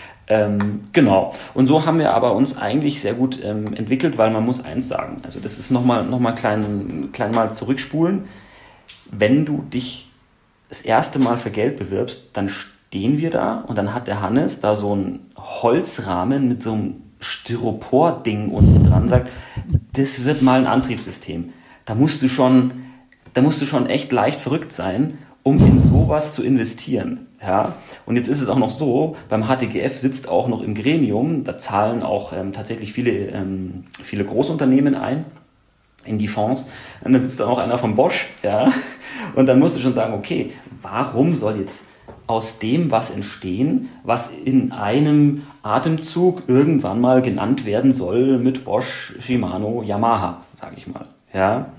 Genau. Und so haben wir aber uns eigentlich sehr gut entwickelt, weil man muss eins sagen, also das ist nochmal klein mal zurückspulen. Wenn du dich das erste Mal für Geld bewirbst, dann stehen wir da und dann hat der Hannes da so einen Holzrahmen mit so einem Styropor-Ding unten dran, sagt, das wird mal ein Antriebssystem. Da musst du schon echt leicht verrückt sein, um in sowas zu investieren. Ja? Und jetzt ist es auch noch so, beim HTGF sitzt auch noch im Gremium, da zahlen auch tatsächlich viele Großunternehmen ein in die Fonds. Und dann sitzt da auch einer von Bosch. Ja? Und dann musst du schon sagen, okay, warum soll jetzt aus dem was entstehen, was in einem Atemzug irgendwann mal genannt werden soll mit Bosch, Shimano, Yamaha, sage ich mal. Ja?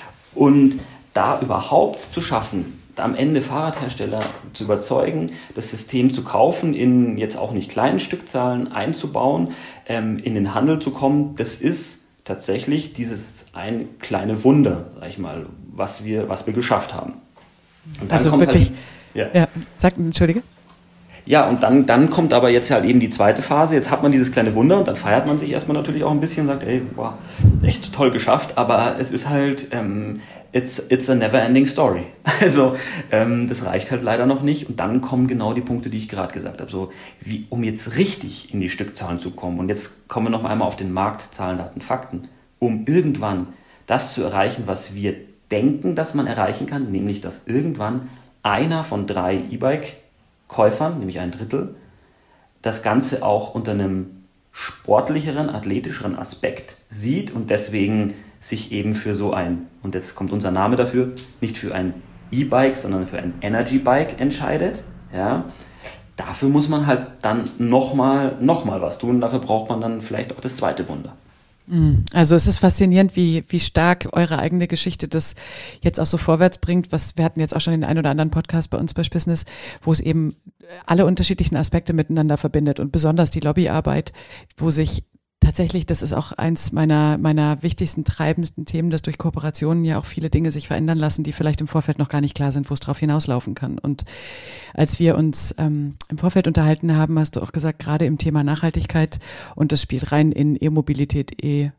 Und da überhaupt zu schaffen, am Ende Fahrradhersteller zu überzeugen, das System zu kaufen, in jetzt auch nicht kleinen Stückzahlen einzubauen, in den Handel zu kommen, das ist tatsächlich dieses ein kleine Wunder, sag ich mal, was wir geschafft haben. Und dann
also
kommt
wirklich,
halt,
ja, entschuldige.
Ja, und dann kommt aber jetzt halt eben die zweite Phase. Jetzt hat man dieses kleine Wunder und dann feiert man sich erstmal natürlich auch ein bisschen und sagt, ey, wow, echt toll geschafft, aber es ist halt, it's a never-ending story. Also das reicht halt leider noch nicht und dann kommen genau die Punkte, die ich gerade gesagt habe. So, um jetzt richtig in die Stückzahlen zu kommen und jetzt kommen wir noch einmal auf den Markt, Zahlen, Daten, Fakten, um irgendwann das zu erreichen, was wir denken, dass man erreichen kann, nämlich dass irgendwann einer von 3 E-Bike-Käufern, nämlich ein Drittel, das Ganze auch unter einem sportlicheren, athletischeren Aspekt sieht und deswegen sich eben für so ein, und jetzt kommt unser Name dafür, nicht für ein E-Bike, sondern für ein Energy-Bike entscheidet. Ja. Dafür muss man halt dann noch mal was tun. Dafür braucht man dann vielleicht auch das zweite Wunder.
Also es ist faszinierend, wie stark eure eigene Geschichte das jetzt auch so vorwärts bringt. Wir hatten jetzt auch schon den einen oder anderen Podcast bei uns bei Business, wo es eben alle unterschiedlichen Aspekte miteinander verbindet und besonders die Lobbyarbeit, wo sich tatsächlich, das ist auch eins meiner wichtigsten, treibendsten Themen, dass durch Kooperationen ja auch viele Dinge sich verändern lassen, die vielleicht im Vorfeld noch gar nicht klar sind, wo es drauf hinauslaufen kann. Und als wir uns im Vorfeld unterhalten haben, hast du auch gesagt, gerade im Thema Nachhaltigkeit, und das spielt rein in E-Mobilität,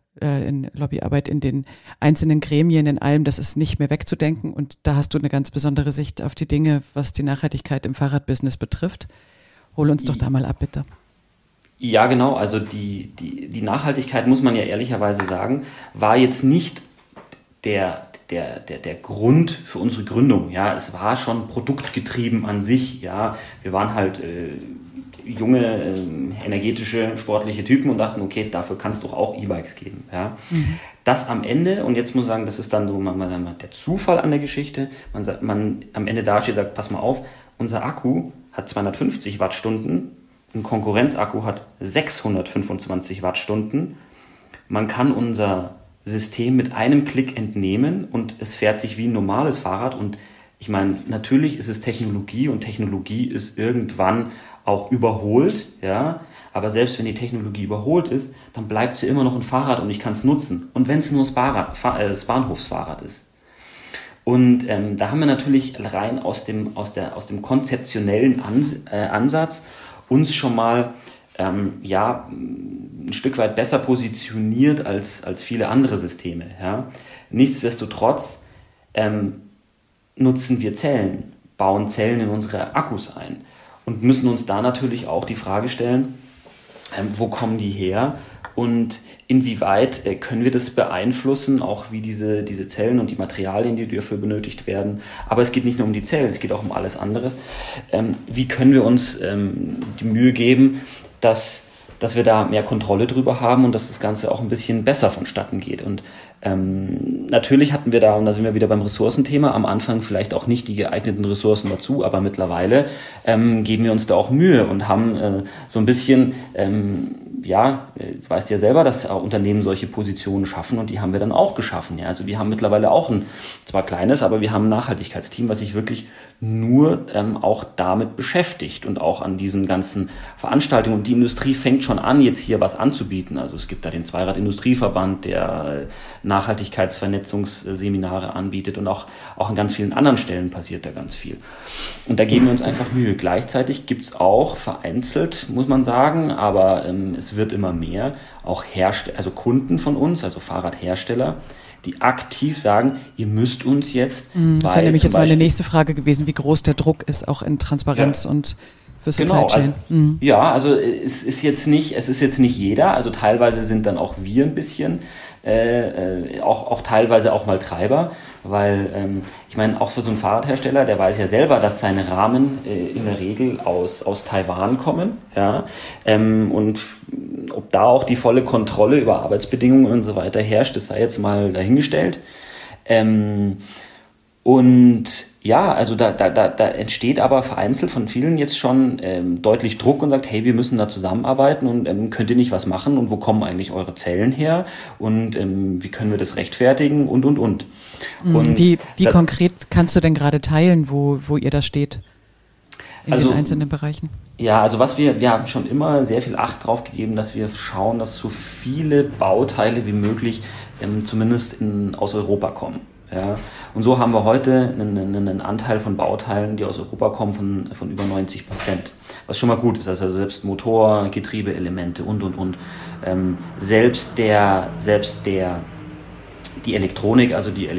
in Lobbyarbeit, in den einzelnen Gremien, in allem, das ist nicht mehr wegzudenken. Und da hast du eine ganz besondere Sicht auf die Dinge, was die Nachhaltigkeit im Fahrradbusiness betrifft. Hol uns doch da mal ab, bitte.
Ja, genau. Also die Nachhaltigkeit, muss man ja ehrlicherweise sagen, war jetzt nicht der Grund für unsere Gründung. Ja, es war schon produktgetrieben an sich. Ja, wir waren halt junge, energetische, sportliche Typen und dachten, okay, dafür kann es doch auch E-Bikes geben. Ja. Das am Ende, und jetzt muss man sagen, das ist dann so der Zufall an der Geschichte, man am Ende dasteht und sagt, pass mal auf, unser Akku hat 250 Wattstunden, ein Konkurrenzakku hat 625 Wattstunden. Man kann unser System mit einem Klick entnehmen und es fährt sich wie ein normales Fahrrad. Und ich meine, natürlich ist es Technologie und Technologie ist irgendwann auch überholt. Ja? Aber selbst wenn die Technologie überholt ist, dann bleibt sie immer noch ein Fahrrad und ich kann es nutzen. Und wenn es nur das Bahnhofsfahrrad ist. Und da haben wir natürlich rein aus dem konzeptionellen Ansatz uns schon mal ein Stück weit besser positioniert als viele andere Systeme. Ja. Nichtsdestotrotz nutzen wir Zellen, bauen Zellen in unsere Akkus ein und müssen uns da natürlich auch die Frage stellen, wo kommen die her und inwieweit können wir das beeinflussen, auch wie diese Zellen und die Materialien, die dafür benötigt werden. Aber es geht nicht nur um die Zellen, es geht auch um alles anderes. Wie können wir uns die Mühe geben, dass wir da mehr Kontrolle drüber haben und dass das Ganze auch ein bisschen besser vonstatten geht. Und natürlich hatten wir da, und da sind wir wieder beim Ressourcenthema, am Anfang vielleicht auch nicht die geeigneten Ressourcen dazu, aber mittlerweile geben wir uns da auch Mühe und haben so ein bisschen, weißt du ja selber, dass Unternehmen solche Positionen schaffen und die haben wir dann auch geschaffen. Ja. Also wir haben mittlerweile auch ein, zwar kleines, aber wir haben ein Nachhaltigkeitsteam, was sich wirklich nur auch damit beschäftigt und auch an diesen ganzen Veranstaltungen. Und die Industrie fängt schon an, jetzt hier was anzubieten. Also es gibt da den Zweirad-Industrieverband, der Nachhaltigkeitsvernetzungsseminare anbietet und auch an ganz vielen anderen Stellen passiert da ganz viel. Und da geben wir uns einfach Mühe. Gleichzeitig gibt es auch vereinzelt, muss man sagen, aber es wird immer mehr, auch also Kunden von uns, also Fahrradhersteller, die aktiv sagen, ihr müsst uns jetzt...
Das wäre nämlich jetzt meine nächste Frage gewesen, wie groß der Druck ist, auch in Transparenz und für Supply
Genau,
Chain.
also, ja, also es ist jetzt nicht jeder, also teilweise sind dann auch wir ein bisschen, auch teilweise auch mal Treiber, weil ich meine, auch für so einen Fahrradhersteller, der weiß ja selber, dass seine Rahmen in der Regel aus Taiwan kommen, ja, und ob da auch die volle Kontrolle über Arbeitsbedingungen und so weiter herrscht, das sei jetzt mal dahingestellt. Und ja, also da entsteht aber vereinzelt von vielen jetzt schon deutlich Druck und sagt, hey, wir müssen da zusammenarbeiten und könnt ihr nicht was machen und wo kommen eigentlich eure Zellen her und wie können wir das rechtfertigen und. Und
wie konkret kannst du denn gerade teilen, wo ihr da steht in den einzelnen Bereichen?
Ja, also wir haben schon immer sehr viel Acht drauf gegeben, dass wir schauen, dass so viele Bauteile wie möglich zumindest aus Europa kommen. Ja, und so haben wir heute einen Anteil von Bauteilen, die aus Europa kommen, von über 90%. Was schon mal gut ist. Also selbst Motor, Getriebeelemente und. Selbst die Elektronik, also die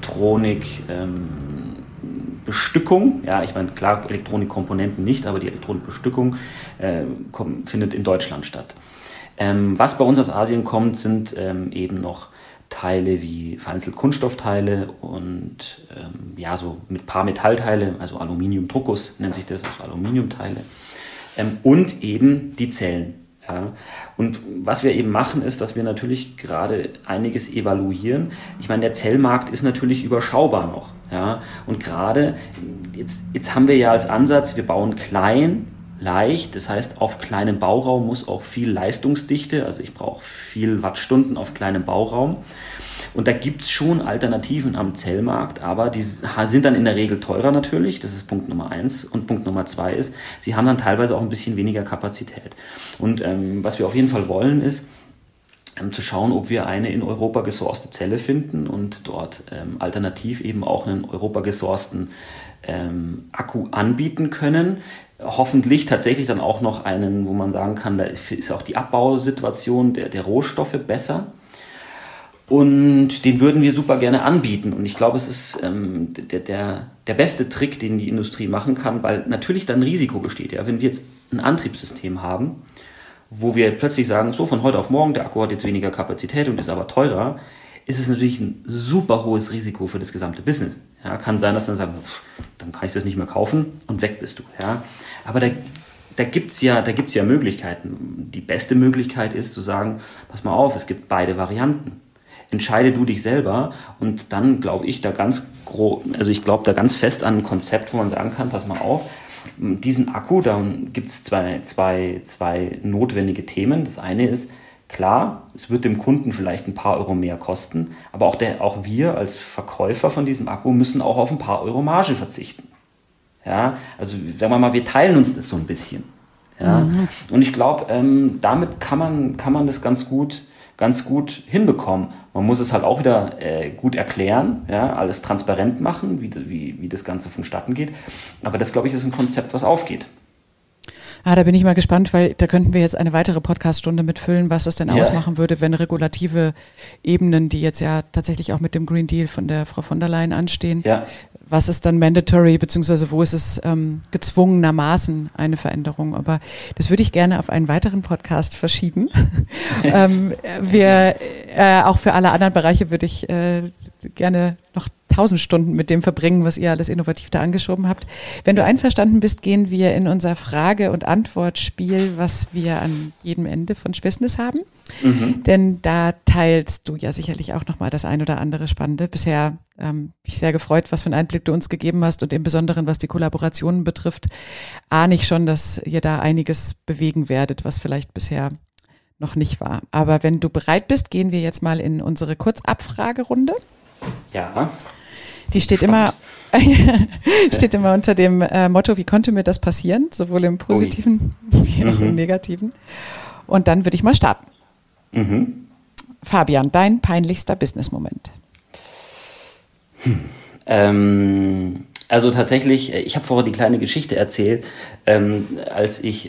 Elektronikbestückung, ja, ich meine, klar, Elektronikkomponenten nicht, aber die Elektronikbestückung findet in Deutschland statt. Was bei uns aus Asien kommt, sind eben noch Teile wie vereinzelt Kunststoffteile und so mit paar Metallteile, also Aluminium-Druckus nennt sich das, also Aluminiumteile, und eben die Zellen. Ja. Und was wir eben machen, ist, dass wir natürlich gerade einiges evaluieren. Ich meine, der Zellmarkt ist natürlich überschaubar noch. Ja. Und gerade jetzt haben wir ja als Ansatz, wir bauen klein, leicht, das heißt, auf kleinem Bauraum muss auch viel Leistungsdichte, also ich brauche viel Wattstunden auf kleinem Bauraum. Und da gibt es schon Alternativen am Zellmarkt, aber die sind dann in der Regel teurer natürlich, das ist Punkt Nummer 1. Und Punkt Nummer 2 ist, sie haben dann teilweise auch ein bisschen weniger Kapazität. Und was wir auf jeden Fall wollen, ist, zu schauen, ob wir eine in Europa gesourcete Zelle finden und dort alternativ eben auch einen Europa gesourceten Akku anbieten können. Hoffentlich tatsächlich dann auch noch einen, wo man sagen kann, da ist auch die Abbausituation der Rohstoffe besser. Und den würden wir super gerne anbieten. Und ich glaube, es ist der beste Trick, den die Industrie machen kann, weil natürlich dann Risiko besteht. Ja? Wenn wir jetzt ein Antriebssystem haben, wo wir plötzlich sagen, so von heute auf morgen, der Akku hat jetzt weniger Kapazität und ist aber teurer, ist es natürlich ein super hohes Risiko für das gesamte Business. Ja? Kann sein, dass dann sagen, dann kann ich das nicht mehr kaufen und weg bist du. Ja? Aber da gibt's ja Möglichkeiten. Die beste Möglichkeit ist zu sagen, pass mal auf, es gibt beide Varianten. Entscheide du dich selber und dann glaube ich da ganz fest an ein Konzept, wo man sagen kann, pass mal auf, diesen Akku, da gibt es zwei notwendige Themen. Das eine ist, klar, es wird dem Kunden vielleicht ein paar Euro mehr kosten, aber auch wir als Verkäufer von diesem Akku müssen auch auf ein paar Euro Marge verzichten. Ja, also sagen wir mal, wir teilen uns das so ein bisschen. Ja? Mhm. Und ich glaube, damit kann man das ganz gut hinbekommen. Man muss es halt auch wieder gut erklären, ja, alles transparent machen, wie das Ganze vonstatten geht. Aber das, glaube ich, ist ein Konzept, was aufgeht.
Da bin ich mal gespannt, weil da könnten wir jetzt eine weitere Podcast-Stunde mitfüllen, was es denn ausmachen würde, wenn regulative Ebenen, die jetzt ja tatsächlich auch mit dem Green Deal von der Frau von der Leyen anstehen, was ist dann mandatory, beziehungsweise wo ist es gezwungenermaßen eine Veränderung. Aber das würde ich gerne auf einen weiteren Podcast verschieben. Auch für alle anderen Bereiche würde ich gerne noch 1000 Stunden mit dem verbringen, was ihr alles innovativ da angeschoben habt. Wenn du einverstanden bist, gehen wir in unser Frage- und Antwortspiel, was wir an jedem Ende von Spissness haben. Mhm. Denn da teilst du ja sicherlich auch nochmal das ein oder andere Spannende. Bisher bin ich sehr gefreut, was für einen Einblick du uns gegeben hast und im Besonderen, was die Kollaborationen betrifft, ahne ich schon, dass ihr da einiges bewegen werdet, was vielleicht bisher noch nicht war. Aber wenn du bereit bist, gehen wir jetzt mal in unsere Kurzabfragerunde.
Ja.
Die steht immer unter dem Motto, wie konnte mir das passieren? Sowohl im Positiven wie auch im Negativen. Und dann würde ich mal starten. Mhm. Fabian, dein peinlichster Business-Moment?
Also tatsächlich, ich habe vorher die kleine Geschichte erzählt, als ich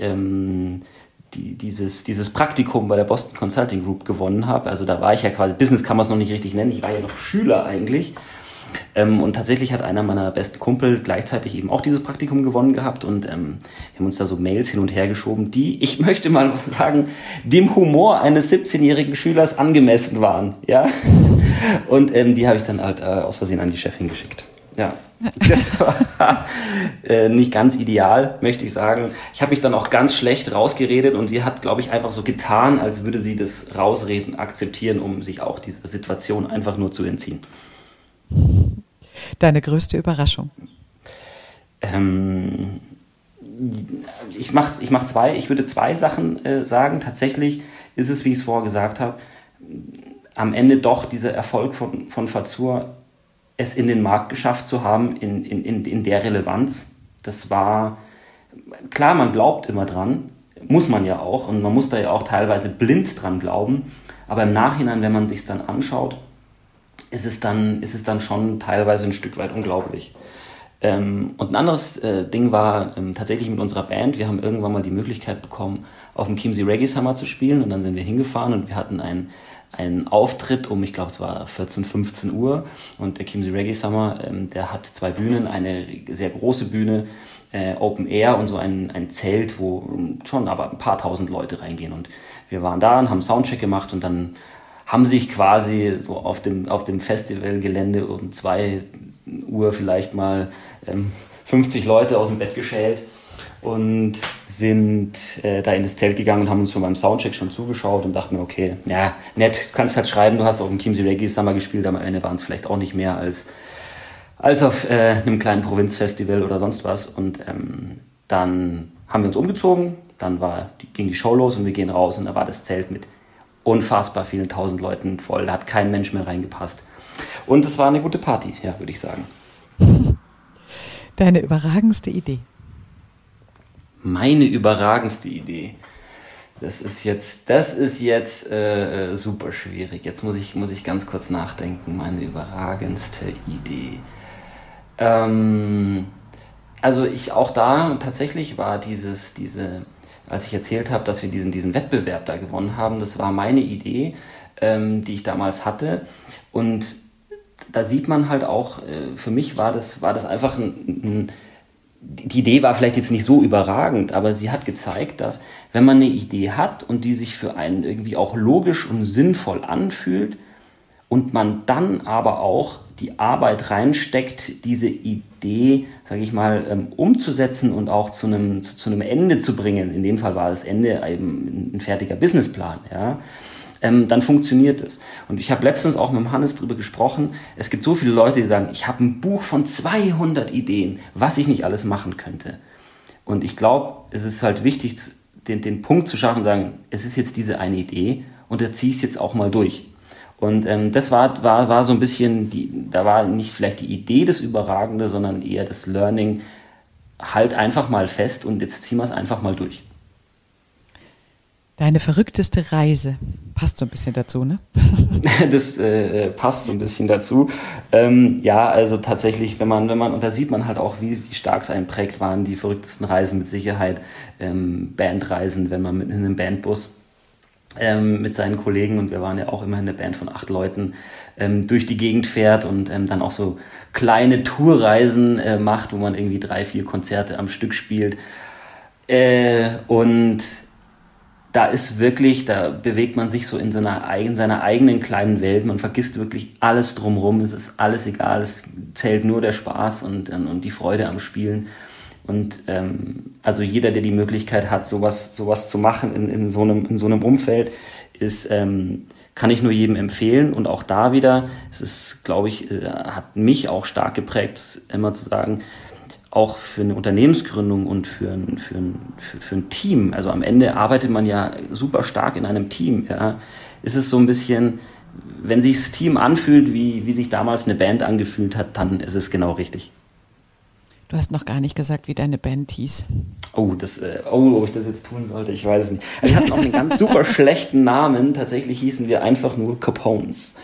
dieses Praktikum bei der Boston Consulting Group gewonnen habe. Also da war ich ja quasi, Business kann man es noch nicht richtig nennen, ich war ja noch Schüler eigentlich. Und tatsächlich hat einer meiner besten Kumpel gleichzeitig eben auch dieses Praktikum gewonnen gehabt und wir haben uns da so Mails hin und her geschoben, die, ich möchte mal sagen, dem Humor eines 17-jährigen Schülers angemessen waren. Ja? Und die habe ich dann halt aus Versehen an die Chefin geschickt. Ja, das war nicht ganz ideal, möchte ich sagen. Ich habe mich dann auch ganz schlecht rausgeredet und sie hat, glaube ich, einfach so getan, als würde sie das Rausreden akzeptieren, um sich auch dieser Situation einfach nur zu entziehen.
Deine größte Überraschung?
Ich würde zwei Sachen sagen. Tatsächlich ist es, wie ich es vorher gesagt habe, am Ende doch dieser Erfolg von Fazur, es in den Markt geschafft zu haben, in der Relevanz. Das war, klar, man glaubt immer dran, muss man ja auch, und man muss da ja auch teilweise blind dran glauben, aber im Nachhinein, wenn man sich es dann anschaut, ist es dann schon teilweise ein Stück weit unglaublich. Und ein anderes Ding war tatsächlich mit unserer Band. Wir haben irgendwann mal die Möglichkeit bekommen, auf dem Chiemsee Reggae Summer zu spielen, und dann sind wir hingefahren und wir hatten einen Auftritt ich glaube es war 14, 15 Uhr, und der Chiemsee Reggae Summer, der hat 2 Bühnen, eine sehr große Bühne, Open Air, und so ein Zelt, wo schon aber ein paar tausend Leute reingehen, und wir waren da und haben Soundcheck gemacht, und dann haben sich quasi so auf dem Festivalgelände um 2 Uhr vielleicht mal 50 Leute aus dem Bett geschält und sind da in das Zelt gegangen und haben uns schon beim Soundcheck schon zugeschaut und dachten mir, okay, ja, nett, du kannst halt schreiben, du hast auf dem Chiemsee Reggae Summer gespielt, aber am Ende waren es vielleicht auch nicht mehr als auf einem kleinen Provinzfestival oder sonst was. Und dann haben wir uns umgezogen, dann ging die Show los und wir gehen raus, und da war das Zelt mit unfassbar vielen 1000 Leuten voll, da hat kein Mensch mehr reingepasst. Und es war eine gute Party, ja, würde ich sagen.
Deine überragendste Idee?
Meine überragendste Idee. Das ist jetzt super schwierig. Jetzt muss ich ganz kurz nachdenken. Meine überragendste Idee. Also auch da tatsächlich war als ich erzählt habe, dass wir diesen Wettbewerb da gewonnen haben, das war meine Idee, die ich damals hatte. Und da sieht man halt auch, für mich war das einfach die Idee war vielleicht jetzt nicht so überragend, aber sie hat gezeigt, dass wenn man eine Idee hat und die sich für einen irgendwie auch logisch und sinnvoll anfühlt und man dann aber auch die Arbeit reinsteckt, diese Idee, sage ich mal, umzusetzen und auch zu einem Ende zu bringen, in dem Fall war das Ende eben ein fertiger Businessplan, ja, dann funktioniert es. Und ich habe letztens auch mit Hannes darüber gesprochen, es gibt so viele Leute, die sagen, ich habe ein Buch von 200 Ideen, was ich nicht alles machen könnte. Und ich glaube, es ist halt wichtig, den Punkt zu schaffen und sagen, es ist jetzt diese eine Idee und da ziehe ich es jetzt auch mal durch. Und das war so ein bisschen, da war nicht vielleicht die Idee das Überragende, sondern eher das Learning, halt einfach mal fest und jetzt ziehen wir es einfach mal durch.
Deine verrückteste Reise, passt so ein bisschen dazu, ne?
Das passt so ein bisschen dazu. Ja, also tatsächlich, wenn man, und da sieht man halt auch, wie stark es einen prägt, waren die verrücktesten Reisen mit Sicherheit, Bandreisen, wenn man mit in einem Bandbus mit seinen Kollegen, und wir waren ja auch immer eine Band von 8 Leuten, durch die Gegend fährt und dann auch so kleine Tourreisen macht, wo man irgendwie 3, 4 Konzerte am Stück spielt. Und da bewegt man sich so in seiner eigenen kleinen Welt. Man vergisst wirklich alles drumherum. Es ist alles egal. Es zählt nur der Spaß und die Freude am Spielen. Und also jeder, der die Möglichkeit hat, sowas zu machen in so einem Umfeld, kann ich nur jedem empfehlen. Und auch da wieder, es ist, glaube ich, hat mich auch stark geprägt, immer zu sagen, auch für eine Unternehmensgründung und für ein Team, also am Ende arbeitet man ja super stark in einem Team, ja, ist es so ein bisschen, wenn sich das Team anfühlt, wie sich damals eine Band angefühlt hat, dann ist es genau richtig.
Du hast noch gar nicht gesagt, wie deine Band hieß.
Ob ich das jetzt tun sollte, ich weiß es nicht. Also wir hatten auch einen ganz super schlechten Namen, tatsächlich hießen wir einfach nur Capones.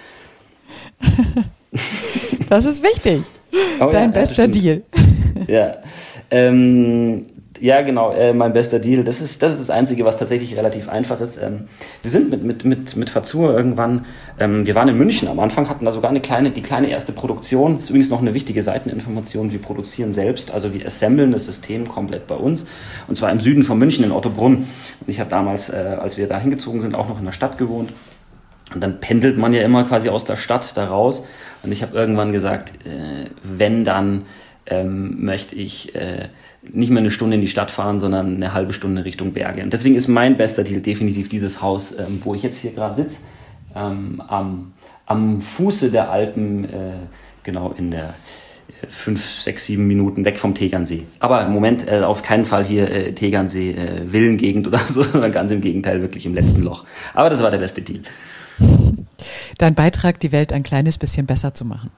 Das ist wichtig. Dein bester Deal.
Ja, Ja, genau, mein bester Deal. Das ist das Einzige, was tatsächlich relativ einfach ist. Wir sind mit Fazur irgendwann, wir waren in München am Anfang, hatten da sogar die kleine erste Produktion. Das ist übrigens noch eine wichtige Seiteninformation. Wir produzieren selbst, also wir assemblen das System komplett bei uns. Und zwar im Süden von München, in Ottobrunn. Und ich habe damals, als wir da hingezogen sind, auch noch in der Stadt gewohnt. Und dann pendelt man ja immer quasi aus der Stadt da raus. Und ich habe irgendwann gesagt, wenn dann möchte ich nicht mehr eine Stunde in die Stadt fahren, sondern eine halbe Stunde Richtung Berge. Und deswegen ist mein bester Deal definitiv dieses Haus, wo ich jetzt hier gerade sitze, am Fuße der Alpen, genau in der 5, 6, 7 Minuten weg vom Tegernsee. Aber im Moment auf keinen Fall hier Tegernsee, Villengegend oder so, sondern ganz im Gegenteil, wirklich im letzten Loch. Aber das war der beste Deal.
Dein Beitrag, die Welt ein kleines bisschen besser zu machen.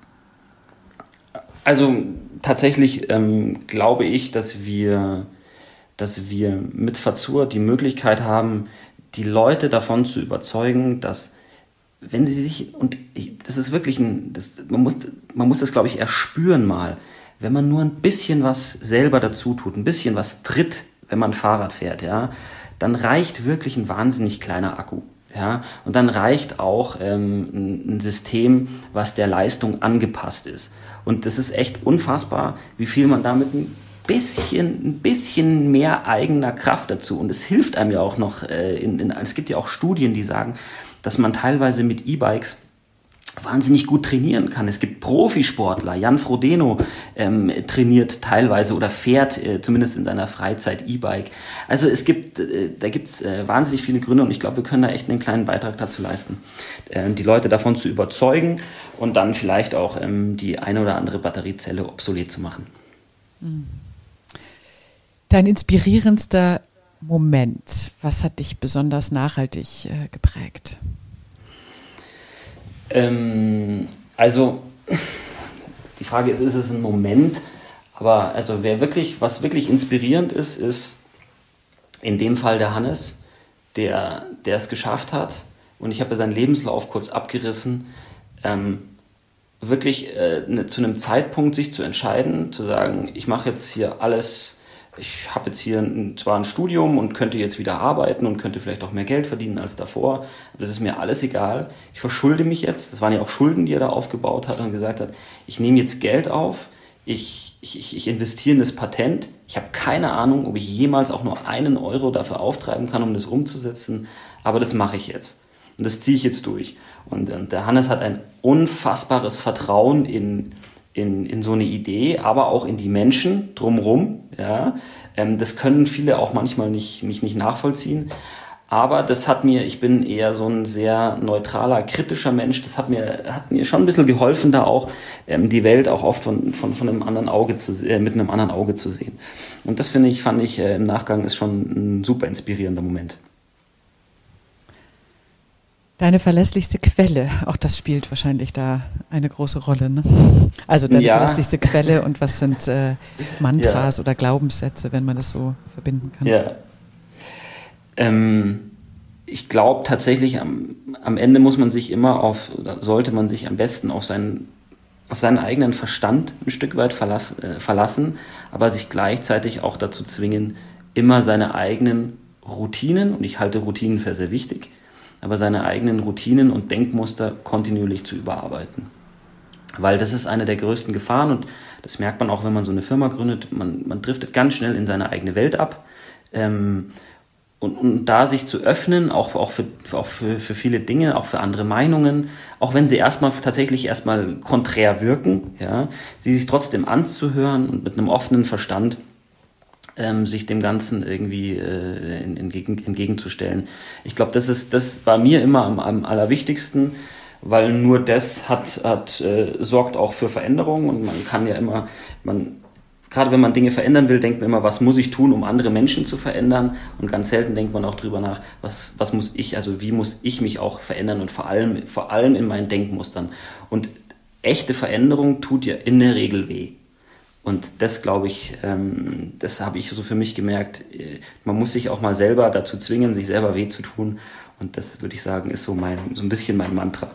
Also tatsächlich glaube ich, dass wir mit Fazur die Möglichkeit haben, die Leute davon zu überzeugen, dass wenn sie sich, und das ist wirklich man muss das, glaube ich, erspüren mal, wenn man nur ein bisschen was selber dazu tut, ein bisschen was tritt, wenn man Fahrrad fährt, ja, dann reicht wirklich ein wahnsinnig kleiner Akku. Ja, und dann reicht auch ein System, was der Leistung angepasst ist. Und das ist echt unfassbar, wie viel man damit ein bisschen mehr eigener Kraft dazu. Und es hilft einem ja auch noch, es gibt ja auch Studien, die sagen, dass man teilweise mit E-Bikes wahnsinnig gut trainieren kann. Es gibt Profisportler, Jan Frodeno trainiert teilweise oder fährt zumindest in seiner Freizeit E-Bike. Also da gibt's wahnsinnig viele Gründe und ich glaube, wir können da echt einen kleinen Beitrag dazu leisten, die Leute davon zu überzeugen und dann vielleicht auch die eine oder andere Batteriezelle obsolet zu machen.
Dein inspirierendster Moment, was hat dich besonders nachhaltig geprägt?
Also die Frage ist es ein Moment, aber also was wirklich inspirierend ist in dem Fall der Hannes, der es geschafft hat, und ich habe seinen Lebenslauf kurz abgerissen, wirklich zu einem Zeitpunkt sich zu entscheiden, zu sagen, ich mache jetzt hier alles. Ich habe jetzt hier zwar ein Studium und könnte jetzt wieder arbeiten und könnte vielleicht auch mehr Geld verdienen als davor, aber das ist mir alles egal. Ich verschulde mich jetzt, das waren ja auch Schulden, die er da aufgebaut hat und gesagt hat, ich nehme jetzt Geld auf, ich investiere in das Patent, ich habe keine Ahnung, ob ich jemals auch nur einen Euro dafür auftreiben kann, um das umzusetzen, aber das mache ich jetzt und das ziehe ich jetzt durch. Und der Hannes hat ein unfassbares Vertrauen in so eine Idee, aber auch in die Menschen drumherum. Ja. Das können viele auch manchmal nicht nachvollziehen. Aber ich bin eher so ein sehr neutraler, kritischer Mensch. Das hat mir schon ein bisschen geholfen, da auch die Welt auch oft von einem anderen Auge mit einem anderen Auge zu sehen. Und das fand ich im Nachgang ist schon ein super inspirierender Moment.
Deine verlässlichste Quelle, auch das spielt wahrscheinlich da eine große Rolle, ne? Also deine verlässlichste Quelle und was sind Mantras oder Glaubenssätze, wenn man das so verbinden kann?
Ja. Ich glaube tatsächlich, am Ende muss man sich sollte man sich am besten auf seinen eigenen Verstand ein Stück weit verlassen, aber sich gleichzeitig auch dazu zwingen, immer seine eigenen Routinen, und ich halte Routinen für sehr wichtig, aber seine eigenen Routinen und Denkmuster kontinuierlich zu überarbeiten. Weil das ist eine der größten Gefahren und das merkt man auch, wenn man so eine Firma gründet, man driftet ganz schnell in seine eigene Welt ab. Und da sich zu öffnen, auch für viele Dinge, auch für andere Meinungen, auch wenn sie tatsächlich erstmal konträr wirken, ja, sie sich trotzdem anzuhören und mit einem offenen Verstand sich dem Ganzen irgendwie entgegenzustellen. Ich glaube, das war mir immer am allerwichtigsten, weil nur das sorgt auch für Veränderung und man kann ja immer, gerade wenn man Dinge verändern will, denkt man immer, was muss ich tun, um andere Menschen zu verändern, und ganz selten denkt man auch drüber nach, wie muss ich mich auch verändern, und vor allem in meinen Denkmustern. Und echte Veränderung tut ja in der Regel weh. Und das, glaube ich, das habe ich so für mich gemerkt, man muss sich auch mal selber dazu zwingen, sich selber weh zu tun. Und das, würde ich sagen, ist so ein bisschen mein Mantra.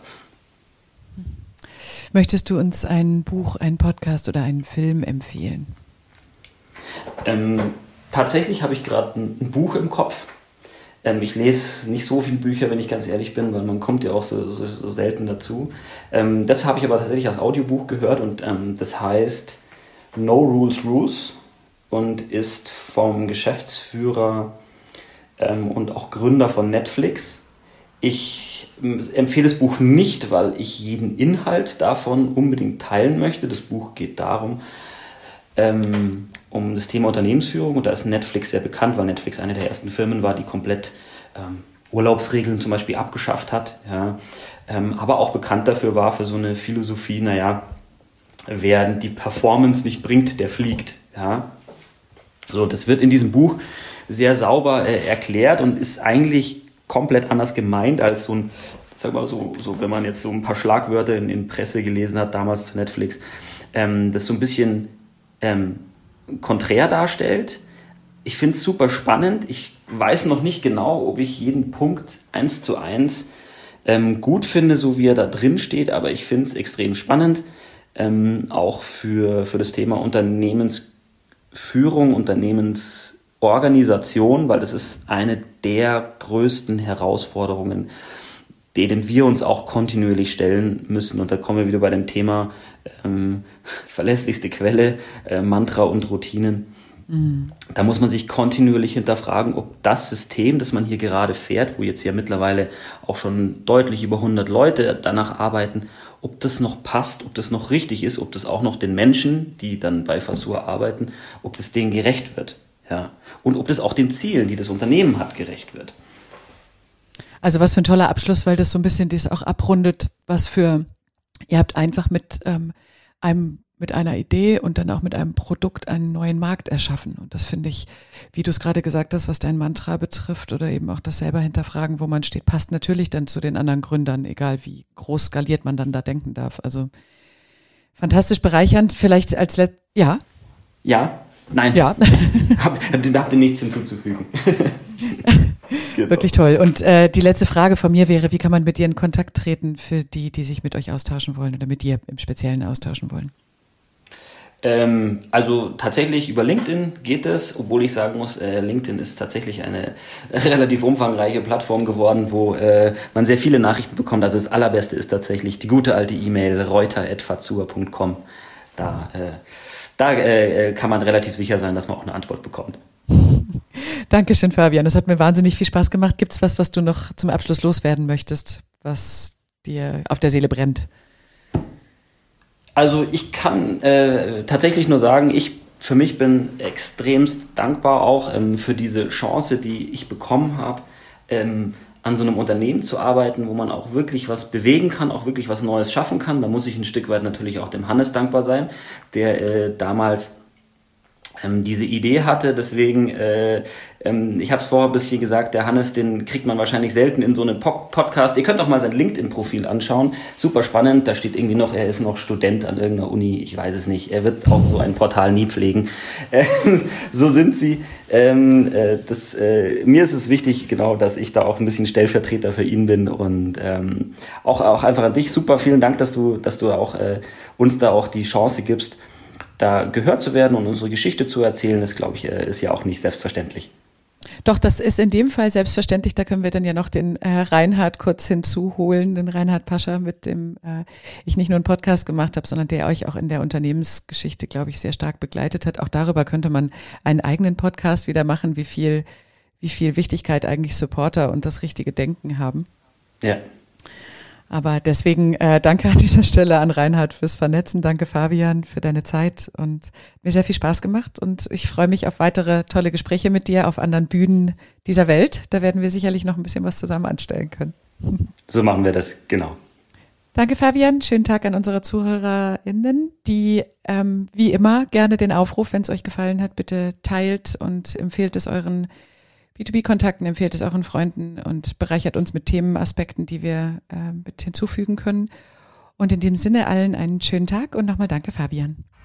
Möchtest du uns ein Buch, einen Podcast oder einen Film empfehlen?
Tatsächlich habe ich gerade ein Buch im Kopf. Ich lese nicht so viele Bücher, wenn ich ganz ehrlich bin, weil man kommt ja auch so selten dazu. Das habe ich aber tatsächlich als Audiobuch gehört und das heißt No Rules Rules und ist vom Geschäftsführer und auch Gründer von Netflix. Ich empfehle das Buch nicht, weil ich jeden Inhalt davon unbedingt teilen möchte. Das Buch geht darum, um das Thema Unternehmensführung, und da ist Netflix sehr bekannt, weil Netflix eine der ersten Firmen war, die komplett Urlaubsregeln zum Beispiel abgeschafft hat, ja. Aber auch bekannt dafür war, für so eine Philosophie, wer die Performance nicht bringt, der fliegt. Ja. So, das wird in diesem Buch sehr sauber erklärt und ist eigentlich komplett anders gemeint als so ein, sag mal so wenn man jetzt so ein paar Schlagwörter in Presse gelesen hat, damals zu Netflix, das so ein bisschen konträr darstellt. Ich finde es super spannend. Ich weiß noch nicht genau, ob ich jeden Punkt 1:1 gut finde, so wie er da drin steht, aber ich finde es extrem spannend, auch für das Thema Unternehmensführung, Unternehmensorganisation, weil das ist eine der größten Herausforderungen, denen wir uns auch kontinuierlich stellen müssen. Und da kommen wir wieder bei dem Thema verlässlichste Quelle, Mantra und Routinen. Da muss man sich kontinuierlich hinterfragen, ob das System, das man hier gerade fährt, wo jetzt ja mittlerweile auch schon deutlich über 100 Leute danach arbeiten, ob das noch passt, ob das noch richtig ist, ob das auch noch den Menschen, die dann bei Versur arbeiten, ob das denen gerecht wird. Ja. Und ob das auch den Zielen, die das Unternehmen hat, gerecht wird.
Also was für ein toller Abschluss, weil das so ein bisschen das auch abrundet, ihr habt einfach mit einer Idee und dann auch mit einem Produkt einen neuen Markt erschaffen. Und das finde ich, wie du es gerade gesagt hast, was dein Mantra betrifft oder eben auch das selber hinterfragen, wo man steht, passt natürlich dann zu den anderen Gründern, egal wie groß skaliert man dann da denken darf. Also fantastisch bereichernd. Vielleicht als ja?
Ja, nein.
Ja.
Habt ihr nichts hinzuzufügen.
Genau. Wirklich toll. Und die letzte Frage von mir wäre, wie kann man mit dir in Kontakt treten für die sich mit euch austauschen wollen oder mit dir im Speziellen austauschen wollen?
Also tatsächlich über LinkedIn geht es, obwohl ich sagen muss, LinkedIn ist tatsächlich eine relativ umfangreiche Plattform geworden, wo man sehr viele Nachrichten bekommt. Also das Allerbeste ist tatsächlich die gute alte E-Mail reuter@fazur.com. Da kann man relativ sicher sein, dass man auch eine Antwort bekommt.
Dankeschön, Fabian. Das hat mir wahnsinnig viel Spaß gemacht. Gibt es was du noch zum Abschluss loswerden möchtest, was dir auf der Seele brennt?
Also ich kann tatsächlich nur sagen, ich für mich bin extremst dankbar auch für diese Chance, die ich bekommen habe, an so einem Unternehmen zu arbeiten, wo man auch wirklich was bewegen kann, auch wirklich was Neues schaffen kann. Da muss ich ein Stück weit natürlich auch dem Hannes dankbar sein, der damals diese Idee hatte. Deswegen, ich habe es vorher ein bisschen gesagt, der Hannes, den kriegt man wahrscheinlich selten in so einem Podcast. Ihr könnt auch mal sein LinkedIn-Profil anschauen. Super spannend. Da steht irgendwie noch, er ist noch Student an irgendeiner Uni. Ich weiß es nicht. Er wird auch so ein Portal nie pflegen. So sind sie. Mir ist es wichtig, genau, dass ich da auch ein bisschen Stellvertreter für ihn bin. Und auch einfach an dich. Super, vielen Dank, dass du auch uns da auch die Chance gibst, da gehört zu werden und unsere Geschichte zu erzählen. Das, glaube ich, ist ja auch nicht selbstverständlich.
Doch, das ist in dem Fall selbstverständlich. Da können wir dann ja noch den Reinhard kurz hinzuholen, den Reinhard Pascher, mit dem ich nicht nur einen Podcast gemacht habe, sondern der euch auch in der Unternehmensgeschichte, glaube ich, sehr stark begleitet hat. Auch darüber könnte man einen eigenen Podcast wieder machen, wie viel Wichtigkeit eigentlich Supporter und das richtige Denken haben.
Ja.
Aber deswegen danke an dieser Stelle an Reinhard fürs Vernetzen. Danke, Fabian, für deine Zeit und mir sehr viel Spaß gemacht. Und ich freue mich auf weitere tolle Gespräche mit dir auf anderen Bühnen dieser Welt. Da werden wir sicherlich noch ein bisschen was zusammen anstellen können.
So machen wir das, genau.
Danke, Fabian. Schönen Tag an unsere ZuhörerInnen, die wie immer gerne den Aufruf, wenn es euch gefallen hat, bitte teilt und empfehlt es euren B2B-Kontakten, empfehlt es euren Freunden und bereichert uns mit Themenaspekten, die wir mit hinzufügen können. Und in dem Sinne allen einen schönen Tag und nochmal danke, Fabian.